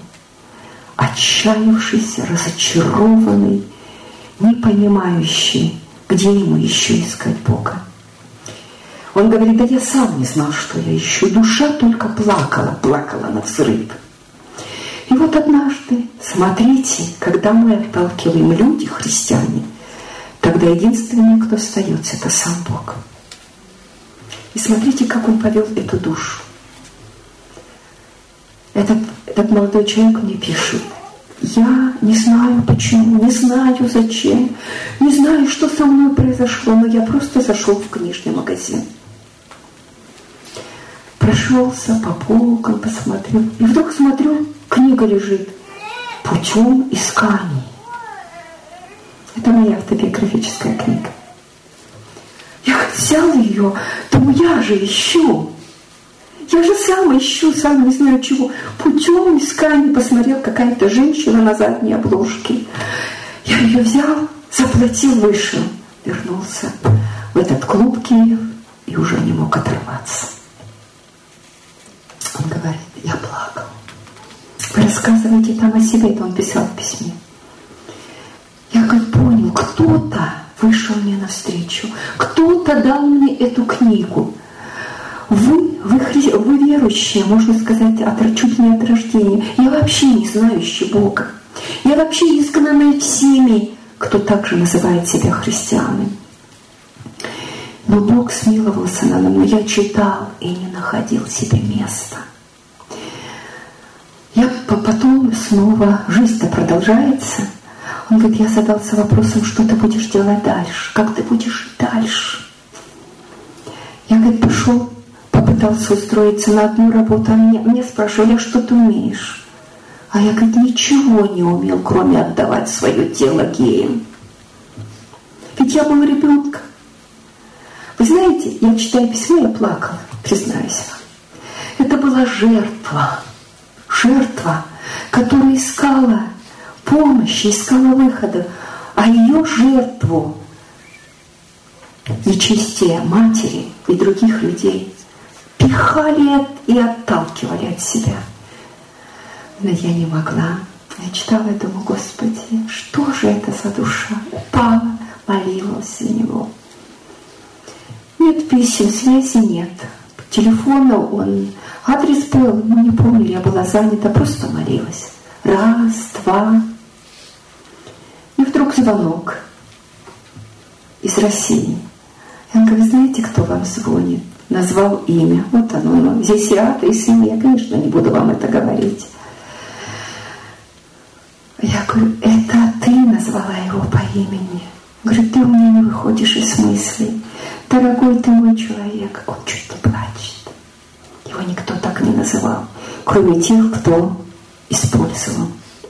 Отчаявшийся, разочарованный, не понимающий, где ему еще искать Бога. Он говорит: да я сам не знал, что я ищу. Душа только плакала, плакала на взрыв. И вот однажды, смотрите, когда мы отталкиваем люди, христиане, тогда единственный, кто остается, это сам Бог. И смотрите, как он повел эту душу. Этот, этот молодой человек мне пишет: я не знаю почему, не знаю зачем, не знаю, что со мной произошло, но я просто зашел в книжный магазин. Прошелся по полкам, посмотрел, и вдруг смотрю, книга лежит «Путем исканий». Это моя автобиографическая книга. Я взял ее, думаю, я же ищу. я же сам ищу, сам не знаю чего. Путем искания посмотрел, какая-то женщина на задней обложке. Я ее взял, заплатил, вышел. Вернулся в этот клуб Киев и уже не мог оторваться. Он говорит, я плакал. Вы рассказываете там о себе, это он писал в письме. Я как понял, кто-то вышел мне навстречу, кто-то дал мне эту книгу. Вы, вы, хри... вы верующие, можно сказать, от, чуть не от рождения. Я вообще не знающий Бога. Я вообще изгнанный всеми, кто также называет себя христианами. Но Бог смиловался надо мной. Я читал и не находил себе места. Я потом снова, жизнь-то продолжается. Он говорит, я задался вопросом, что ты будешь делать дальше, как ты будешь жить дальше. Я, говорит, пошел, попытался устроиться на одну работу, а меня, меня спрашивали, а что ты умеешь? А я, говорит, ничего не умел, кроме отдавать свое тело геям. Ведь я был ребенком. Вы знаете, я читая письмо, я плакала, признаюсь вам. Это была жертва, жертва, которая искала помощи, искала выхода, а ее жертву нечестие матери и других людей пихали и отталкивали от себя. Но я не могла. Я читала и думаю, Господи, что же это за душа? Упала, молилась за него. Нет писем, связи нет. Телефона он, адрес был, но не помню, я была занята, просто молилась. Раз, два. И вдруг звонок из России. И он говорит, знаете, кто вам звонит? Назвал имя. Вот оно. Здесь и адрес, и имя. Я, конечно, не буду вам это говорить. Я говорю, это ты назвала его по имени. Говорит, ты у меня не выходишь из мыслей. Дорогой ты мой человек. Он чуть не плачет. Его никто так не называл, кроме тех, кто использовал.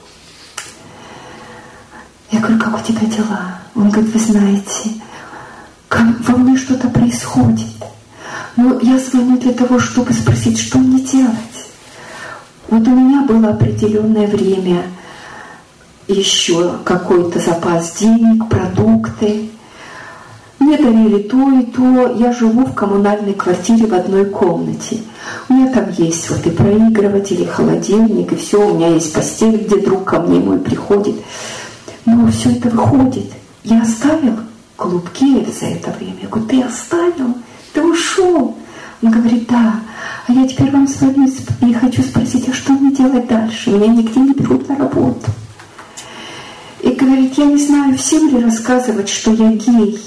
Я говорю, как у тебя дела? Он говорит, вы знаете, во мне что-то происходит. Но я звоню для того, чтобы спросить, что мне делать. Вот у меня было определенное время, еще какой-то запас денег, продукты. Мне дарили то и то. Я живу в коммунальной квартире в одной комнате. У меня там есть вот и проигрыватель, и холодильник, и все. У меня есть постель, где друг ко мне мой приходит. Но все это выходит. Я оставил клуб Киев за это время. Я говорю, ты оставил? Ты ушел? Он говорит, да. А я теперь вам звоню и хочу спросить, а что мне делать дальше? Меня нигде не берут на работу. И говорит, я не знаю, всем ли рассказывать, что я гей.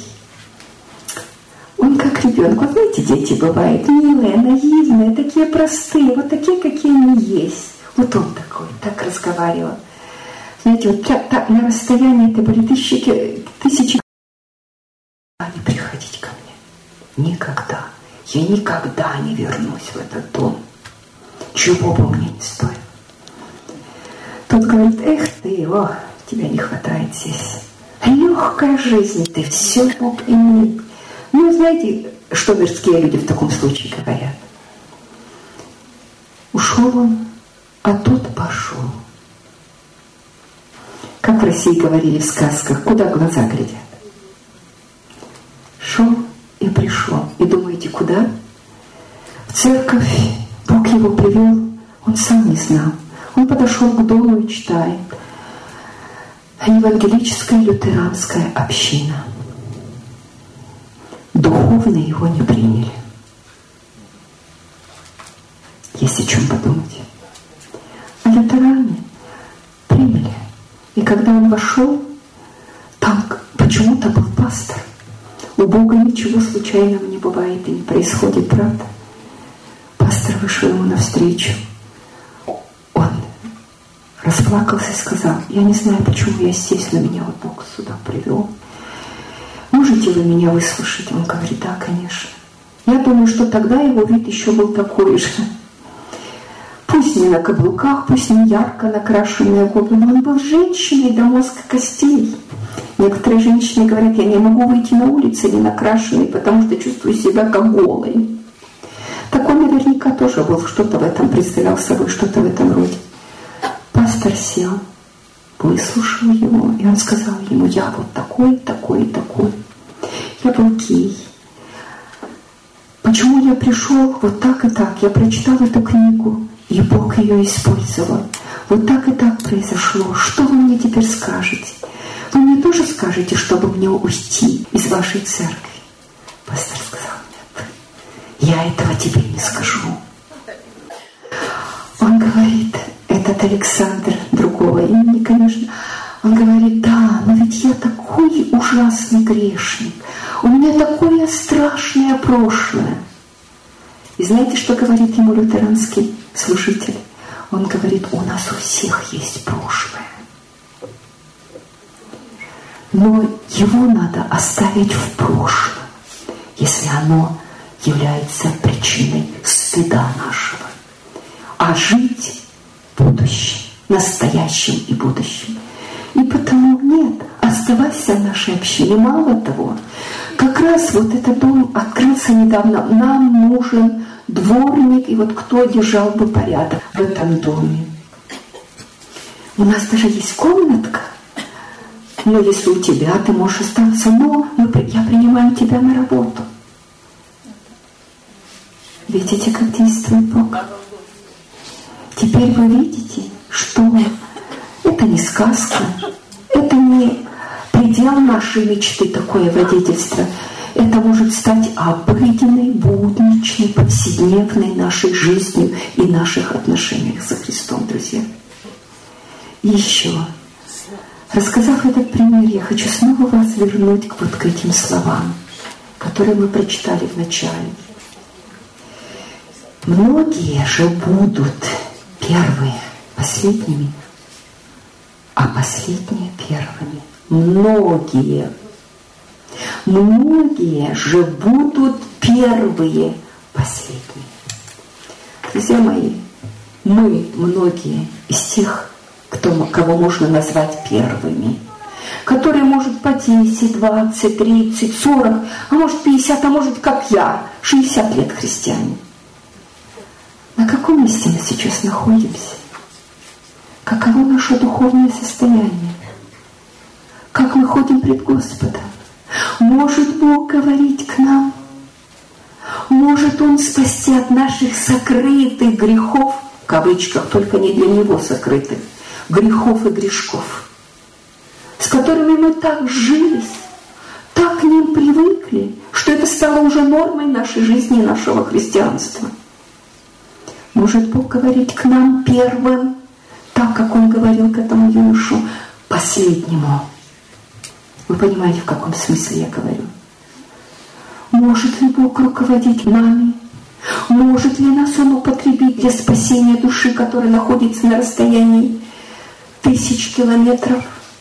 Он как ребенок. Вот знаете, дети бывают милые, наивные, такие простые, вот такие, какие они есть. Вот он такой, так разговаривал. Знаете, вот так, так, на расстоянии это были тысячи, тысячи. Не приходите ко мне. Никогда. Я никогда не вернусь в этот дом. Чего бы мне не стоило. Тот говорит, эх ты, о, тебя не хватает здесь. Легкая жизнь, ты все мог иметь. Ну, знаете, что мирские люди в таком случае говорят? Ушел он, а тот пошел. Как в России говорили в сказках, куда глаза глядят. Шел и пришел. И думаете, куда? В церковь. Бог его привел, он сам не знал. Он подошел к дому и читает. Евангелическая лютеранская община. Духовно его не приняли. Есть о чем подумать. А лютеране приняли. И когда он вошел, там почему-то был пастор. У Бога ничего случайного не бывает и не происходит, правда? Пастор вышел ему навстречу. Он расплакался и сказал, я не знаю, почему я здесь, но меня вот Бог сюда привел. Можете вы меня выслушать? Он говорит, да, конечно. Я думаю, что тогда его вид еще был такой же. Пусть не на каблуках, пусть не ярко накрашенные губы, но он был женщиной до мозга костей. Некоторые женщины говорят, я не могу выйти на улицу не накрашенной, потому что чувствую себя как голой. Так он наверняка тоже был что-то в этом, представлял собой что-то в этом роде. Пастор сел, выслушал его, и он сказал ему: я вот такой, такой, такой. Я был гей. Почему я пришел вот так и так? Я прочитал эту книгу, и Бог ее использовал. Вот так и так произошло. Что вы мне теперь скажете? Вы мне тоже скажете, чтобы мне уйти из вашей церкви? Пастор сказал: нет, я этого тебе не скажу. Он говорит, этот Александр, другого имени, конечно, он говорит: да, но ведь я такой ужасный грешник, у меня такое страшное прошлое. И знаете, что говорит ему лютеранский служитель? Он говорит: у нас у всех есть прошлое. Но его надо оставить в прошлом, если оно является причиной стыда нашего. А жить будущим, настоящим и будущим. И потому нет, оставайся в нашей общине. Мало того, как раз вот этот дом открылся недавно. Нам нужен дворник, и вот кто держал бы порядок в этом доме. У нас даже есть комнатка. Но если у тебя, ты можешь остаться, но я принимаю тебя на работу. Видите, как действует Бог? Теперь вы видите, что это не сказка, это не предел нашей мечты, такое водительство. Это может стать обыденной, будничной, повседневной нашей жизнью и наших отношениях со Христом, друзья. И еще, рассказав этот пример, я хочу снова вас вернуть к вот к этим словам, которые мы прочитали в начале. Многие же будут первые последними, а последние первыми. Многие. Многие же будут первые последними. Друзья мои, мы, многие из тех, кто, кого можно назвать первыми, которые, может, по десять, двадцать, тридцать, сорок, а может пятьдесят, а может, как я, шестьдесят лет христиане. На каком месте мы сейчас находимся? Каково наше духовное состояние? Как мы ходим пред Господом? Может Бог говорить к нам? Может Он спасти от наших сокрытых грехов, в кавычках, только не для Него сокрытых, грехов и грешков, с которыми мы так жились, так к ним привыкли, что это стало уже нормой нашей жизни и нашего христианства. Может Бог говорить к нам первым, так, как Он говорил к этому юношу, последнему. Вы понимаете, в каком смысле я говорю? Может ли Бог руководить нами? Может ли нас Он употребить для спасения души, которая находится на расстоянии тысяч километров?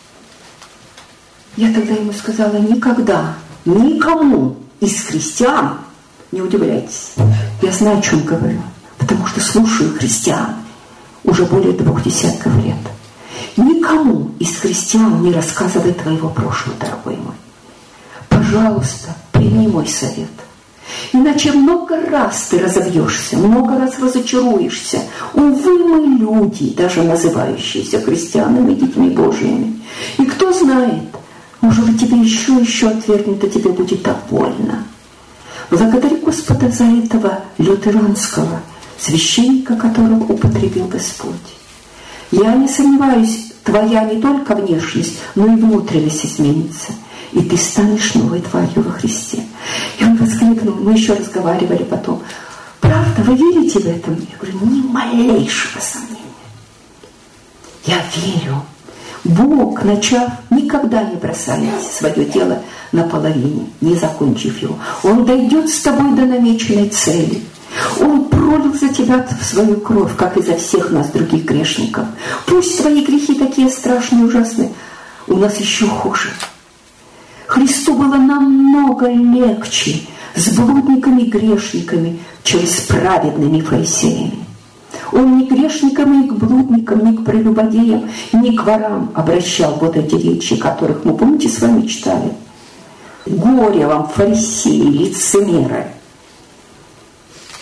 Я тогда ему сказала: никогда, никому из христиан, не удивляйтесь, я знаю, о чем говорю, потому что слушаю христиан уже более двух десятков лет. Никому из христиан не рассказывай твоего прошлого, дорогой мой. Пожалуйста, прими мой совет. Иначе много раз ты разобьешься, много раз разочаруешься. Увы, мы люди, даже называющиеся христианами, детьми Божьими. И кто знает, может быть, тебе еще еще отвергнут, и тебе будет так больно. Благодари Господа за этого лютеранского священника, которого употребил Господь. Я не сомневаюсь, твоя не только внешность, но и внутренность изменится. И ты станешь новой тварью во Христе. И он воскликнул, мы еще разговаривали потом: правда, вы верите в этом? Я говорю: ни малейшего сомнения. Я верю. Бог, начав, никогда не бросает свое дело наполовине, не закончив его. Он дойдет с тобой до намеченной цели. Он пролил за тебя свою кровь, как и за всех нас, других грешников. Пусть твои грехи такие страшные, ужасные, у нас еще хуже. Христу было намного легче с блудниками и грешниками, чем с праведными фарисеями. Он ни к грешникам, ни к блудникам, ни к прелюбодеям, ни к ворам обращал вот эти речи, которых мы, помните, с вами читали. Горе вам, фарисеи, лицемеры!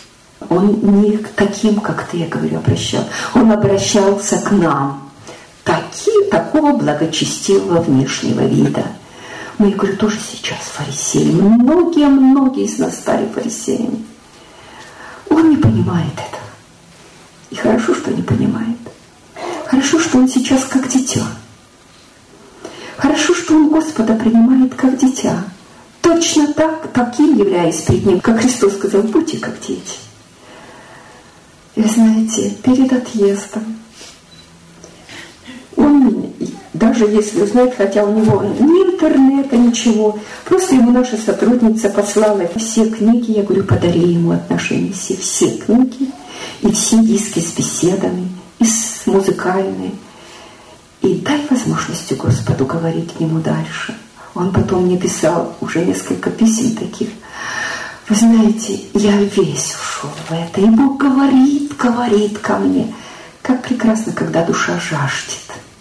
Он не к таким, как ты, я говорю, обращал. Он обращался к нам. Таки, такого благочестивого внешнего вида. Мы, я говорю, тоже сейчас фарисеи. Многие-многие из нас стали фарисеями. Он не понимает этого. И хорошо, что не понимает. Хорошо, что он сейчас как дитя. Хорошо, что он Господа принимает как дитя. Точно так, таким являясь перед Ним, как Христос сказал, будьте как дети. И знаете, перед отъездом он, даже если узнает, хотя у него ни интернета, ничего, просто ему наша сотрудница послала все книги, я говорю, подари ему отношения, все, все книги, и все диски с беседами, и с музыкальной. И дай возможности Господу говорить к нему дальше. Он потом мне писал уже несколько писем таких. Вы знаете, я весь ушел в это. И Бог говорит, говорит ко мне. Как прекрасно, когда душа жаждет.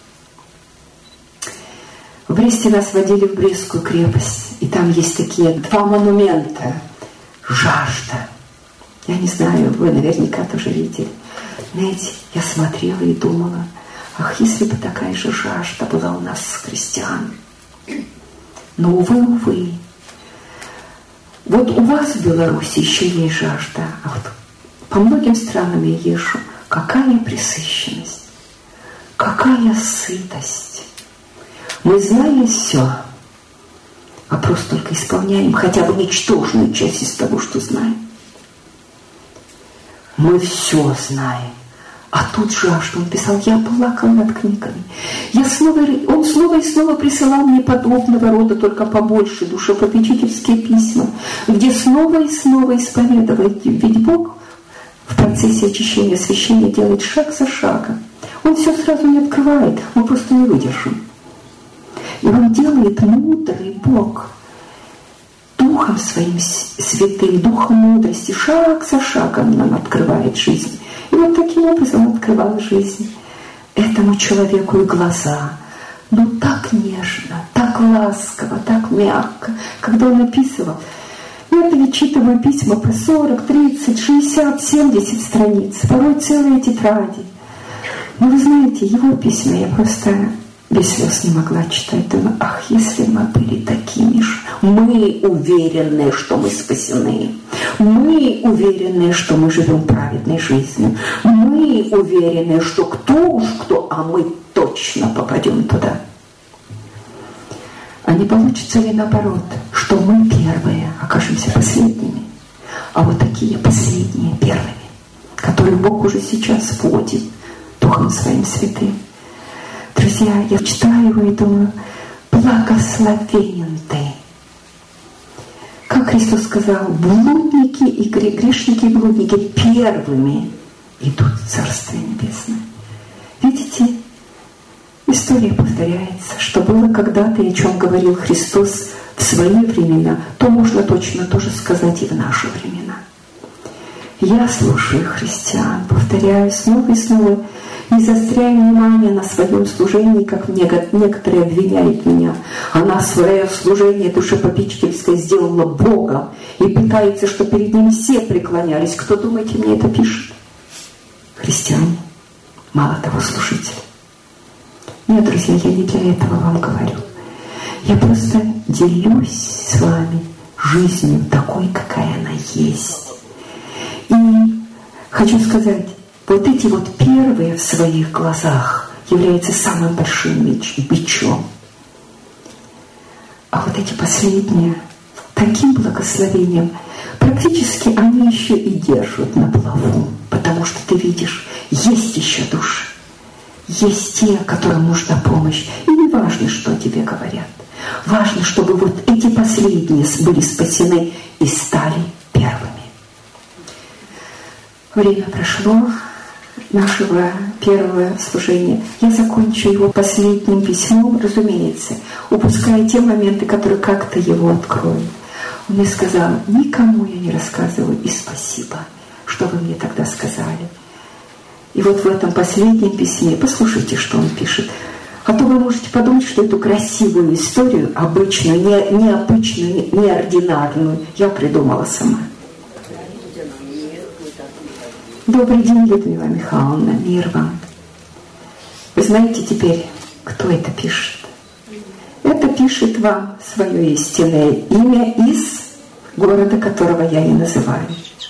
В Бресте нас водили в Брестскую крепость. И там есть такие два монумента. Жажда. Я не знаю, вы наверняка тоже видели. Знаете, я смотрела и думала, ах, если бы такая же жажда была у нас с христиан. Но, увы, увы. Вот у вас в Беларуси еще есть жажда, а вот по многим странам я езжу. Какая пресыщенность, какая сытость. Мы знаем все, а просто только исполняем хотя бы ничтожную часть из того, что знаем. Мы все знаем. А тут жажда, он писал, я плакал над книгами. Я снова, он снова и снова присылал мне подобного рода, только побольше, душепопечительские письма, где снова и снова исповедовал, ведь Бог в процессе очищения, освящения делает шаг за шагом. Он все сразу не открывает, мы просто не выдержим. И он делает мудрый Бог Духом Своим святым, Духом мудрости, шаг за шагом нам открывает жизнь. И вот таким образом он открывал жизнь этому человеку и глаза. Но так нежно, так ласково, так мягко. Когда он описывал, я перечитываю письма по сорок, тридцать, шестьдесят, семьдесят страниц, порой целые тетради. Но вы знаете, его письма я просто без слез не могла читать. Думаю, ах, если мы были такими же. Мы уверены, что мы спасены. Мы уверены, что мы живем праведной жизнью. Мы уверены, что кто уж кто, а мы точно попадем туда. А не получится ли наоборот, что мы первые окажемся последними, а вот такие последние первыми, которых Бог уже сейчас вводит Духом Своим святым. Друзья, я читаю его и думаю, благословен ты. Как Христос сказал, блудники и грешники и блудники первыми идут в Царствие Небесное. Видите, история повторяется, что было когда-то, и о чем говорил Христос в свои времена, то можно точно тоже сказать и в наши времена. Я слушаю христиан, повторяю снова и снова, не заостряя внимание на своем служении, как некоторые обвиняют меня. Она свое служение душепопечительское сделала Богом и пытается, что перед Ним все преклонялись. Кто, думаете, мне это пишет? Христиане, мало того, служители. Нет, друзья, я не для этого вам говорю. Я просто делюсь с вами жизнью такой, какая она есть. И хочу сказать, вот эти вот первые в своих глазах являются самым большим бичом. А вот эти последние таким благословением, практически они еще и держат на плаву, потому что ты видишь, есть еще души, есть те, которым нужна помощь. И не важно, что тебе говорят. Важно, чтобы вот эти последние были спасены и стали первыми. Время прошло нашего первого служения. Я закончу его последним письмом, разумеется, упуская те моменты, которые как-то его откроют. Он мне сказал, никому я не рассказываю, и спасибо, что вы мне тогда сказали. И вот в этом последнем письме, послушайте, что он пишет. А то вы можете подумать, что эту красивую историю, обычную, не, необычную, неординарную, я придумала сама. Добрый день, Людмила Михайловна, мир вам. Вы знаете теперь, кто это пишет? Это пишет вам свое истинное имя из города, которого я и называю.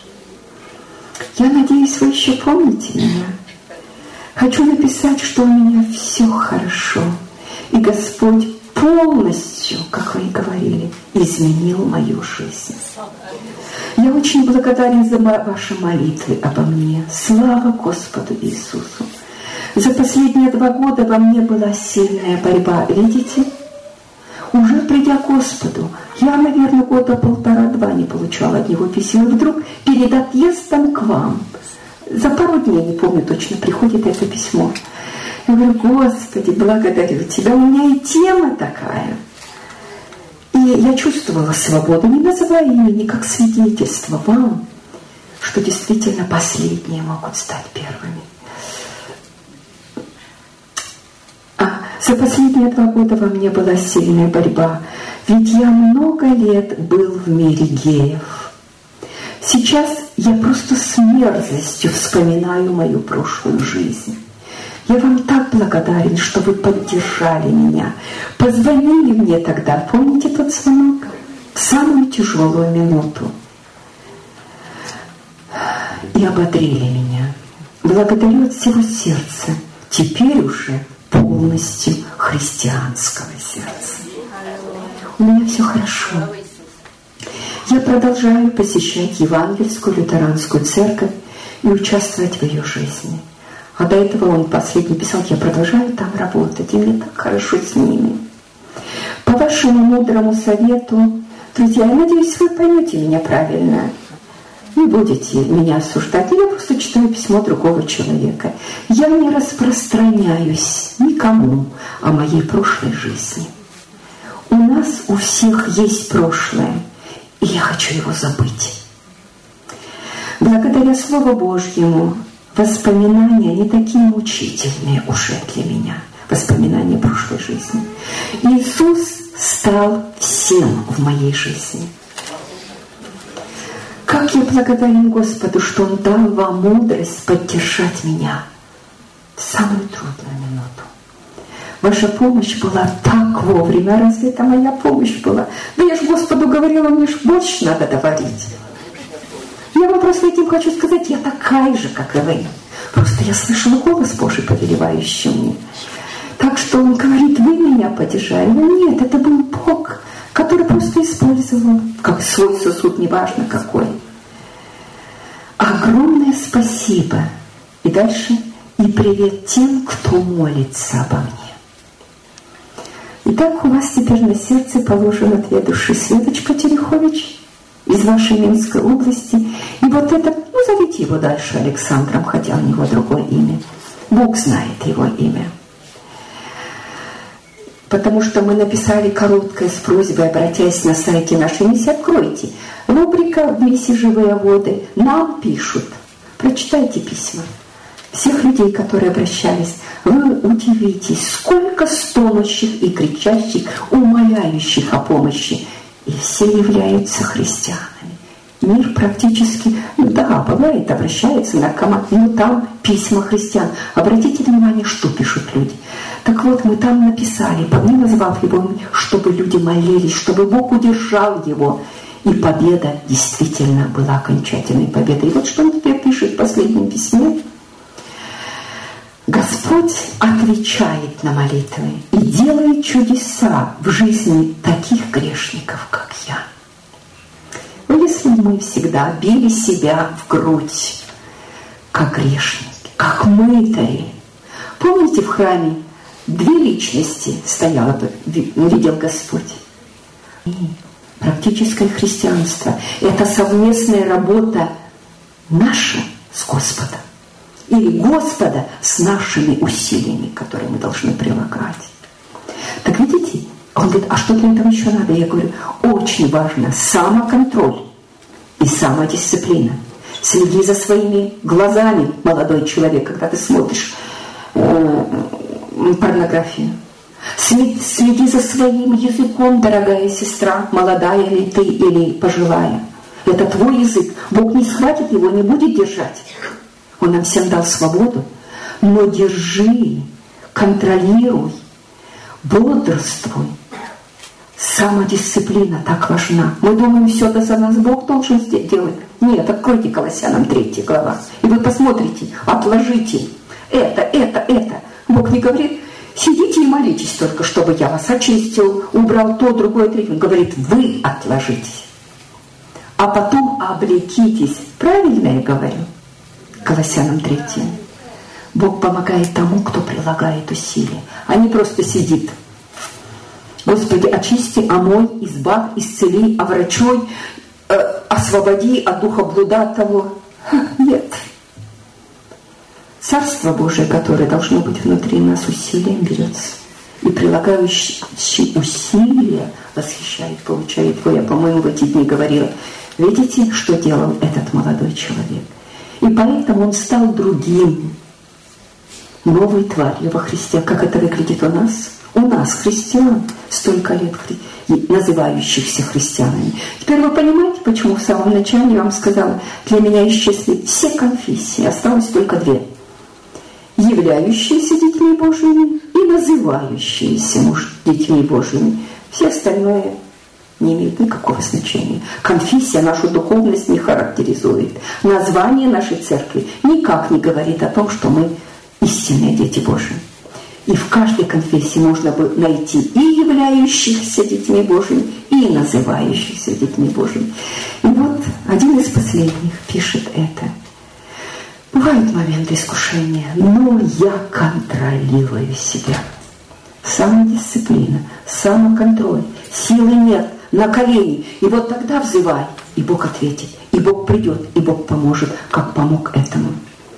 Я надеюсь, вы еще помните меня. Хочу написать, что у меня все хорошо, и Господь полностью, как вы и говорили, изменил мою жизнь. Я очень благодарен за ваши молитвы обо мне. Слава Господу Иисусу! За последние два года во мне была сильная борьба. Видите? Уже придя к Господу, я, наверное, года полтора-два не получала от Него писем. И вдруг перед отъездом к вам, за пару дней, не помню точно, приходит это письмо. Я говорю: Господи, благодарю Тебя, у меня и тема такая. И я чувствовала свободу, не называя имени, как свидетельство вам, что действительно последние могут стать первыми. А за последние два года во мне была сильная борьба, ведь я много лет был в мире геев. Сейчас я просто с мерзостью вспоминаю мою прошлую жизнь. Я вам так благодарен, что вы поддержали меня. Позвонили мне тогда, помните тот звонок? В самую тяжелую минуту. И ободрили меня. Благодарю от всего сердца. Теперь уже полностью христианского сердца. У меня все хорошо. Я продолжаю посещать Евангельскую лютеранскую церковь и участвовать в ее жизни. А до этого он последний писал: я продолжаю там работать, и мне так хорошо с ними. По вашему мудрому совету, друзья, я надеюсь, вы поймете меня правильно. Не будете меня осуждать, я просто читаю письмо другого человека. Я не распространяюсь никому о моей прошлой жизни. У нас у всех есть прошлое, и я хочу его забыть. Благодаря Слову Божьему воспоминания не такие мучительные уже для меня, воспоминания прошлой жизни. Иисус стал всем в моей жизни. Как я благодарен Господу, что Он дал вам мудрость поддержать меня в самую трудную минуту. Ваша помощь была так вовремя. Разве это моя помощь была? Да я ж Господу говорила, мне ж больше надо говорить. Я вам просто этим хочу сказать, я такая же, как и вы. Просто я слышала голос Божий, повелевающий мне. Так что Он говорит: вы меня поддержали. Но нет, это был Бог, который просто использовал как свой сосуд, неважно какой. Огромное спасибо. И дальше: и привет тем, кто молится обо мне. Итак, у вас теперь на сердце положено две души. Светочка Терехович из вашей Минской области. И вот это, ну, зовите его дальше Александром, хотя у него другое имя. Бог знает его имя. Потому что мы написали короткое с просьбой, обратясь на сайте нашей миссии. Откройте. Рубрика в миссии «Живые воды». Нам пишут. Прочитайте письма всех людей, которые обращались. Вы удивитесь, сколько стонущих и кричащих, умоляющих о помощи. И все являются христианами. Мир практически, да, бывает, обращается наркоман, но там письма христиан. Обратите внимание, что пишут люди. Так вот, мы там написали, не назвав его, чтобы люди молились, чтобы Бог удержал его. И победа действительно была окончательной победой. И вот что он теперь пишет в последнем письме. Господь отвечает на молитвы и делает чудеса в жизни таких грешников, как я. Но если мы всегда били себя в грудь, как грешники, как мытари. Помните, в храме две личности стояло, видел Господь? И практическое христианство – это совместная работа наша с Господом. Или Господа с нашими усилиями, которые мы должны прилагать. Так видите, он говорит: а что для этого еще надо? Я говорю: очень важно самоконтроль и самодисциплина. Следи за своими глазами, молодой человек, когда ты смотришь э, порнографию. Следи за своим языком, дорогая сестра, молодая ли ты или пожилая. Это твой язык. Бог не схватит его, не будет держать. Он нам всем дал свободу. Но держи, контролируй, бодрствуй. Самодисциплина так важна. Мы думаем, все это за нас Бог должен делать. Нет, откройте Колоссянам третья глава. И вы посмотрите, отложите. Это, это, это. Бог не говорит, сидите и молитесь только, чтобы я вас очистил, убрал то, другое, третье. Он говорит, вы отложите. А потом облекитесь. Правильно я говорю? Колоссянам третья. Бог помогает тому, кто прилагает усилия, а не просто сидит. Господи, очисти, омой, избавь, исцели, оврачуй, э, освободи от духа блуда от того. Нет. Царство Божие, которое должно быть внутри нас, усилием берется. И прилагающий усилия восхищает, получает. Я, по-моему, в эти дни говорила. Видите, что делал этот молодой человек? И поэтому он стал другим. Новой тварью во Христе. Как это выглядит у нас? У нас, христиан, столько лет хри... называющихся христианами. Теперь вы понимаете, почему в самом начале я вам сказала, для меня исчезли все конфессии, осталось только две. Являющиеся детьми Божьими и называющиеся муж детьми Божьими. Все остальное не имеет никакого значения. Конфессия нашу духовность не характеризует. Название нашей церкви никак не говорит о том, что мы истинные дети Божьи. И в каждой конфессии можно бы найти и являющихся детьми Божьими, и называющихся детьми Божьими. И вот один из последних пишет это. Бывают моменты искушения, но я контролирую себя. Самодисциплина, самоконтроль, силы нет, на колени. И вот тогда взывай, и Бог ответит, и Бог придет, и Бог поможет, как помог этому.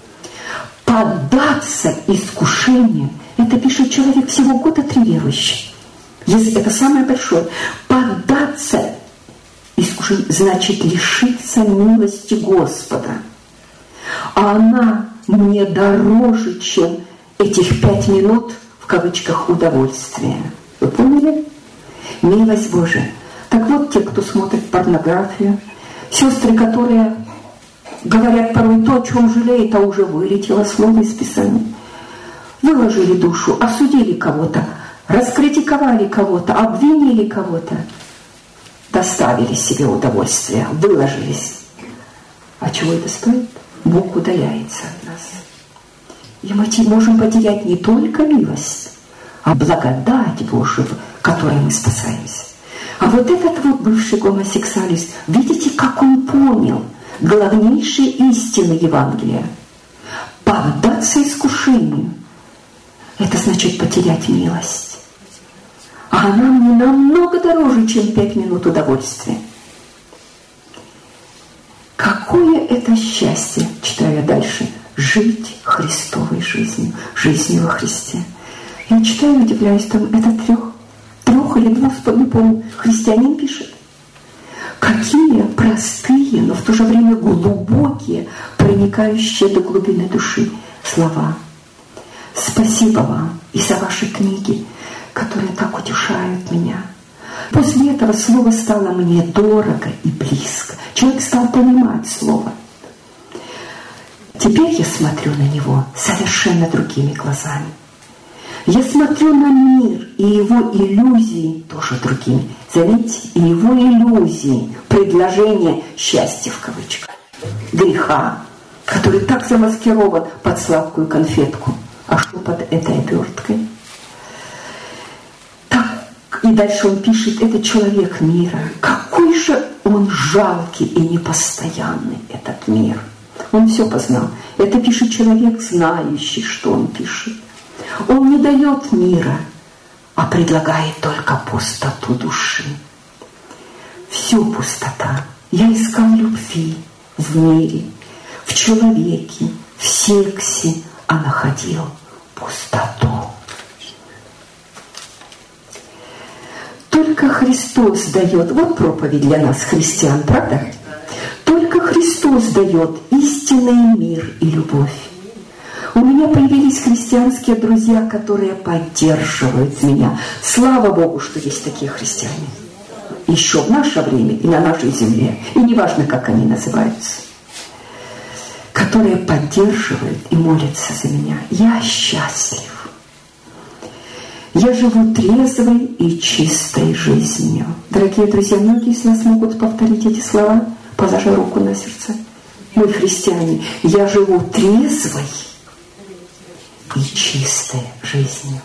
Поддаться искушению, это пишет человек всего года три верующий. Если это самое большое. Поддаться искушению значит лишиться милости Господа. А она мне дороже, чем этих пять минут, в кавычках, удовольствия. Вы поняли? Милость Божия. Так вот, те, кто смотрит порнографию, сестры, которые говорят порой то, о чем жалеют, а уже вылетело слово из Писания. Выложили душу, осудили кого-то, раскритиковали кого-то, обвинили кого-то, доставили себе удовольствие, выложились. А чего это стоит? Бог удаляется от нас. И мы можем потерять не только милость, а благодать Божию, которой мы спасаемся. А вот этот вот бывший гомосексуалист, видите, как он понял главнейшие истины Евангелия. Поддаться искушению – это значит потерять милость. А она мне намного дороже, чем пять минут удовольствия. Какое это счастье, читаю я дальше, жить Христовой жизнью, жизнью во Христе. Я читаю и удивляюсь, там это трех, трех или двух, не помню, христианин пишет. Какие простые, но в то же время глубокие, проникающие до глубины души слова. Спасибо вам и за ваши книги, которые так утешают меня. После этого слово стало мне дорого и близко. Человек стал понимать слово. Теперь я смотрю на него совершенно другими глазами. Я смотрю на мир и его иллюзии тоже другими. Заметьте, и его иллюзии, предложение счастья в кавычках, греха, который так замаскирован под сладкую конфетку. А что под этой оберткой? Так, и дальше он пишет, это человек мира. Какой же он жалкий и непостоянный, этот мир. Он все познал. Это пишет человек, знающий, что он пишет. Он не дает мира, а предлагает только пустоту души. Всю пустота. Я искал любви в мире, в человеке, в сексе, а находил пустоту. Только Христос дает, вот проповедь для нас, христиан, правда? Только Христос дает истинный мир и любовь. У меня появились христианские друзья, которые поддерживают меня. Слава Богу, что есть такие христиане. еще в наше время и на нашей земле, и неважно, как они называются, которые поддерживают и молятся за меня. Я счастлив. Я живу трезвой и чистой жизнью. Дорогие друзья, многие из нас могут повторить эти слова, положа руку на сердце. Мы, христиане, я живу трезвой и чистой жизнью.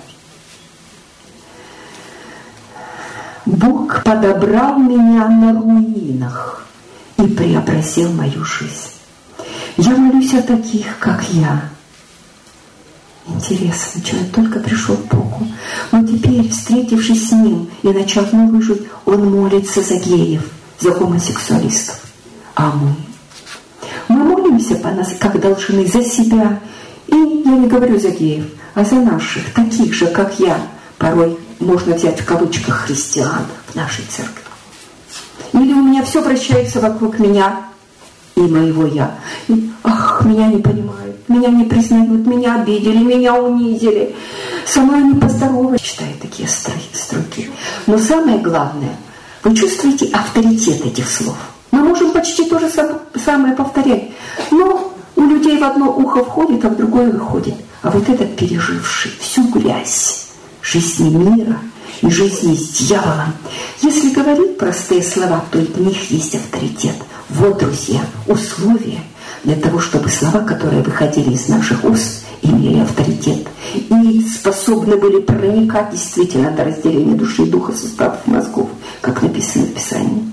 Бог подобрал меня на руинах и преобразил мою жизнь. Я молюсь о таких, как я. Интересно, человек только пришел к Богу, но теперь, встретившись с Ним и начав новую жизнь, он молится за геев, за гомосексуалистов. А мы? Мы молимся по нас, как должны, за себя. И я не говорю за геев, а за наших, таких же, как я. Порой можно взять в кавычках христиан в нашей церкви. Или у меня все вращается вокруг меня и моего я. И, ах, меня не понимают, меня не признают, меня обидели, меня унизили, со мной не поздоровались. Читаю такие строки. Но самое главное, вы чувствуете авторитет этих слов. Мы можем почти то же самое повторять, но у людей в одно ухо входит, а в другое выходит. А вот этот, переживший всю грязь жизни мира и жизни с дьяволом, если говорить простые слова, то в них есть авторитет. Вот, друзья, условия для того, чтобы слова, которые выходили из наших уст, имели авторитет и способны были проникать действительно до разделения души и духа, суставов, мозгов, как написано в Писании.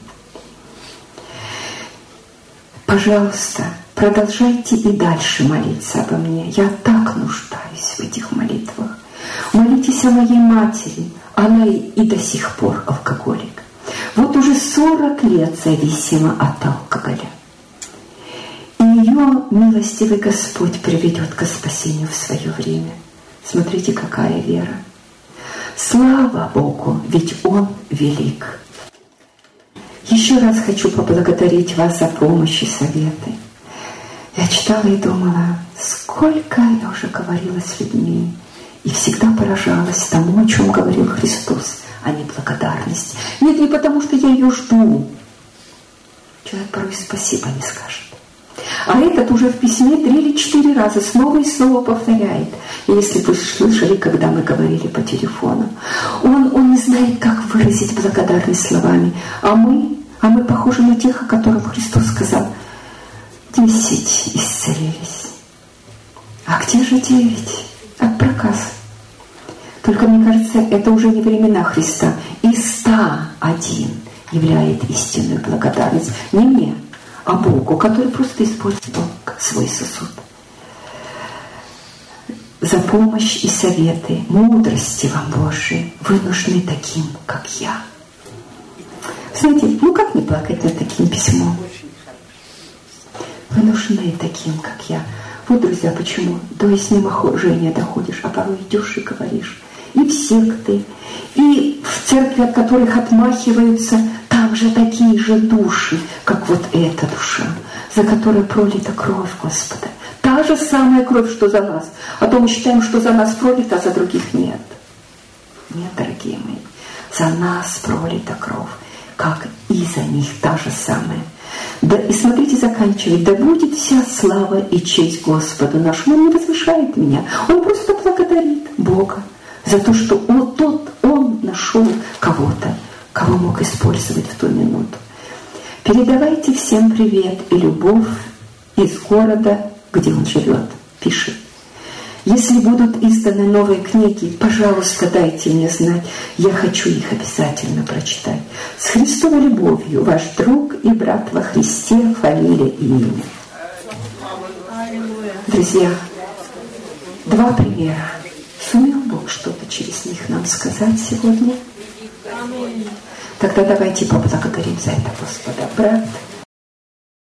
Пожалуйста, продолжайте и дальше молиться обо мне. Я так нуждаюсь в этих молитвах. Молитесь о моей матери. Она и, и до сих пор алкоголик. Вот уже сорок лет зависима от алкоголя. И ее милостивый Господь приведет к спасению в свое время. Смотрите, какая вера. Слава Богу, ведь Он велик. Еще раз хочу поблагодарить вас за помощь и советы. Я читала и думала, сколько я уже говорила с людьми, и всегда поражалась тому, о чем говорил Христос, а не благодарность. Нет, не потому, что я ее жду. Человек порой спасибо не скажет. А этот уже в письме три или четыре раза снова и снова повторяет. И если вы слышали, когда мы говорили по телефону, он, он не знает, как выразить благодарность словами. А мы, а мы похожи на тех, о которых Христос сказал, десять исцелились. А где же девять? От проказа. Только, мне кажется, это уже не времена Христа. И ста один являет истинную благодарность. Не мне, а Богу, который просто использует свой сосуд. За помощь и советы, мудрости вам Божией, вы нужны таким, как я. Знаете, ну как не плакать над таким письмом? Вы нужны таким, как я. Вот, друзья, почему до изнеможения доходишь, а порой идешь и говоришь. И в секты, и в церкви, от которых отмахиваются, там же такие же души, как вот эта душа, за которой пролита кровь Господа. Та же самая кровь, что за нас. А то мы считаем, что за нас пролита, а за других нет. Нет, дорогие мои, за нас пролита кровь, как и за них та же самая. Да, и смотрите, заканчивает. Да будет вся слава и честь Господу нашему. Он не возвышает меня. Он просто благодарит Бога за то, что он, тот, он нашел кого-то, кого мог использовать в ту минуту. Передавайте всем привет и любовь из города, где он живет, пишет. Если будут изданы новые книги, пожалуйста, дайте мне знать. Я хочу их обязательно прочитать. С Христовой любовью, ваш друг и брат во Христе, фамилия и имя. Друзья, два примера. Сумел Бог что-то через них нам сказать сегодня? Тогда давайте поблагодарим за это Господа. Брат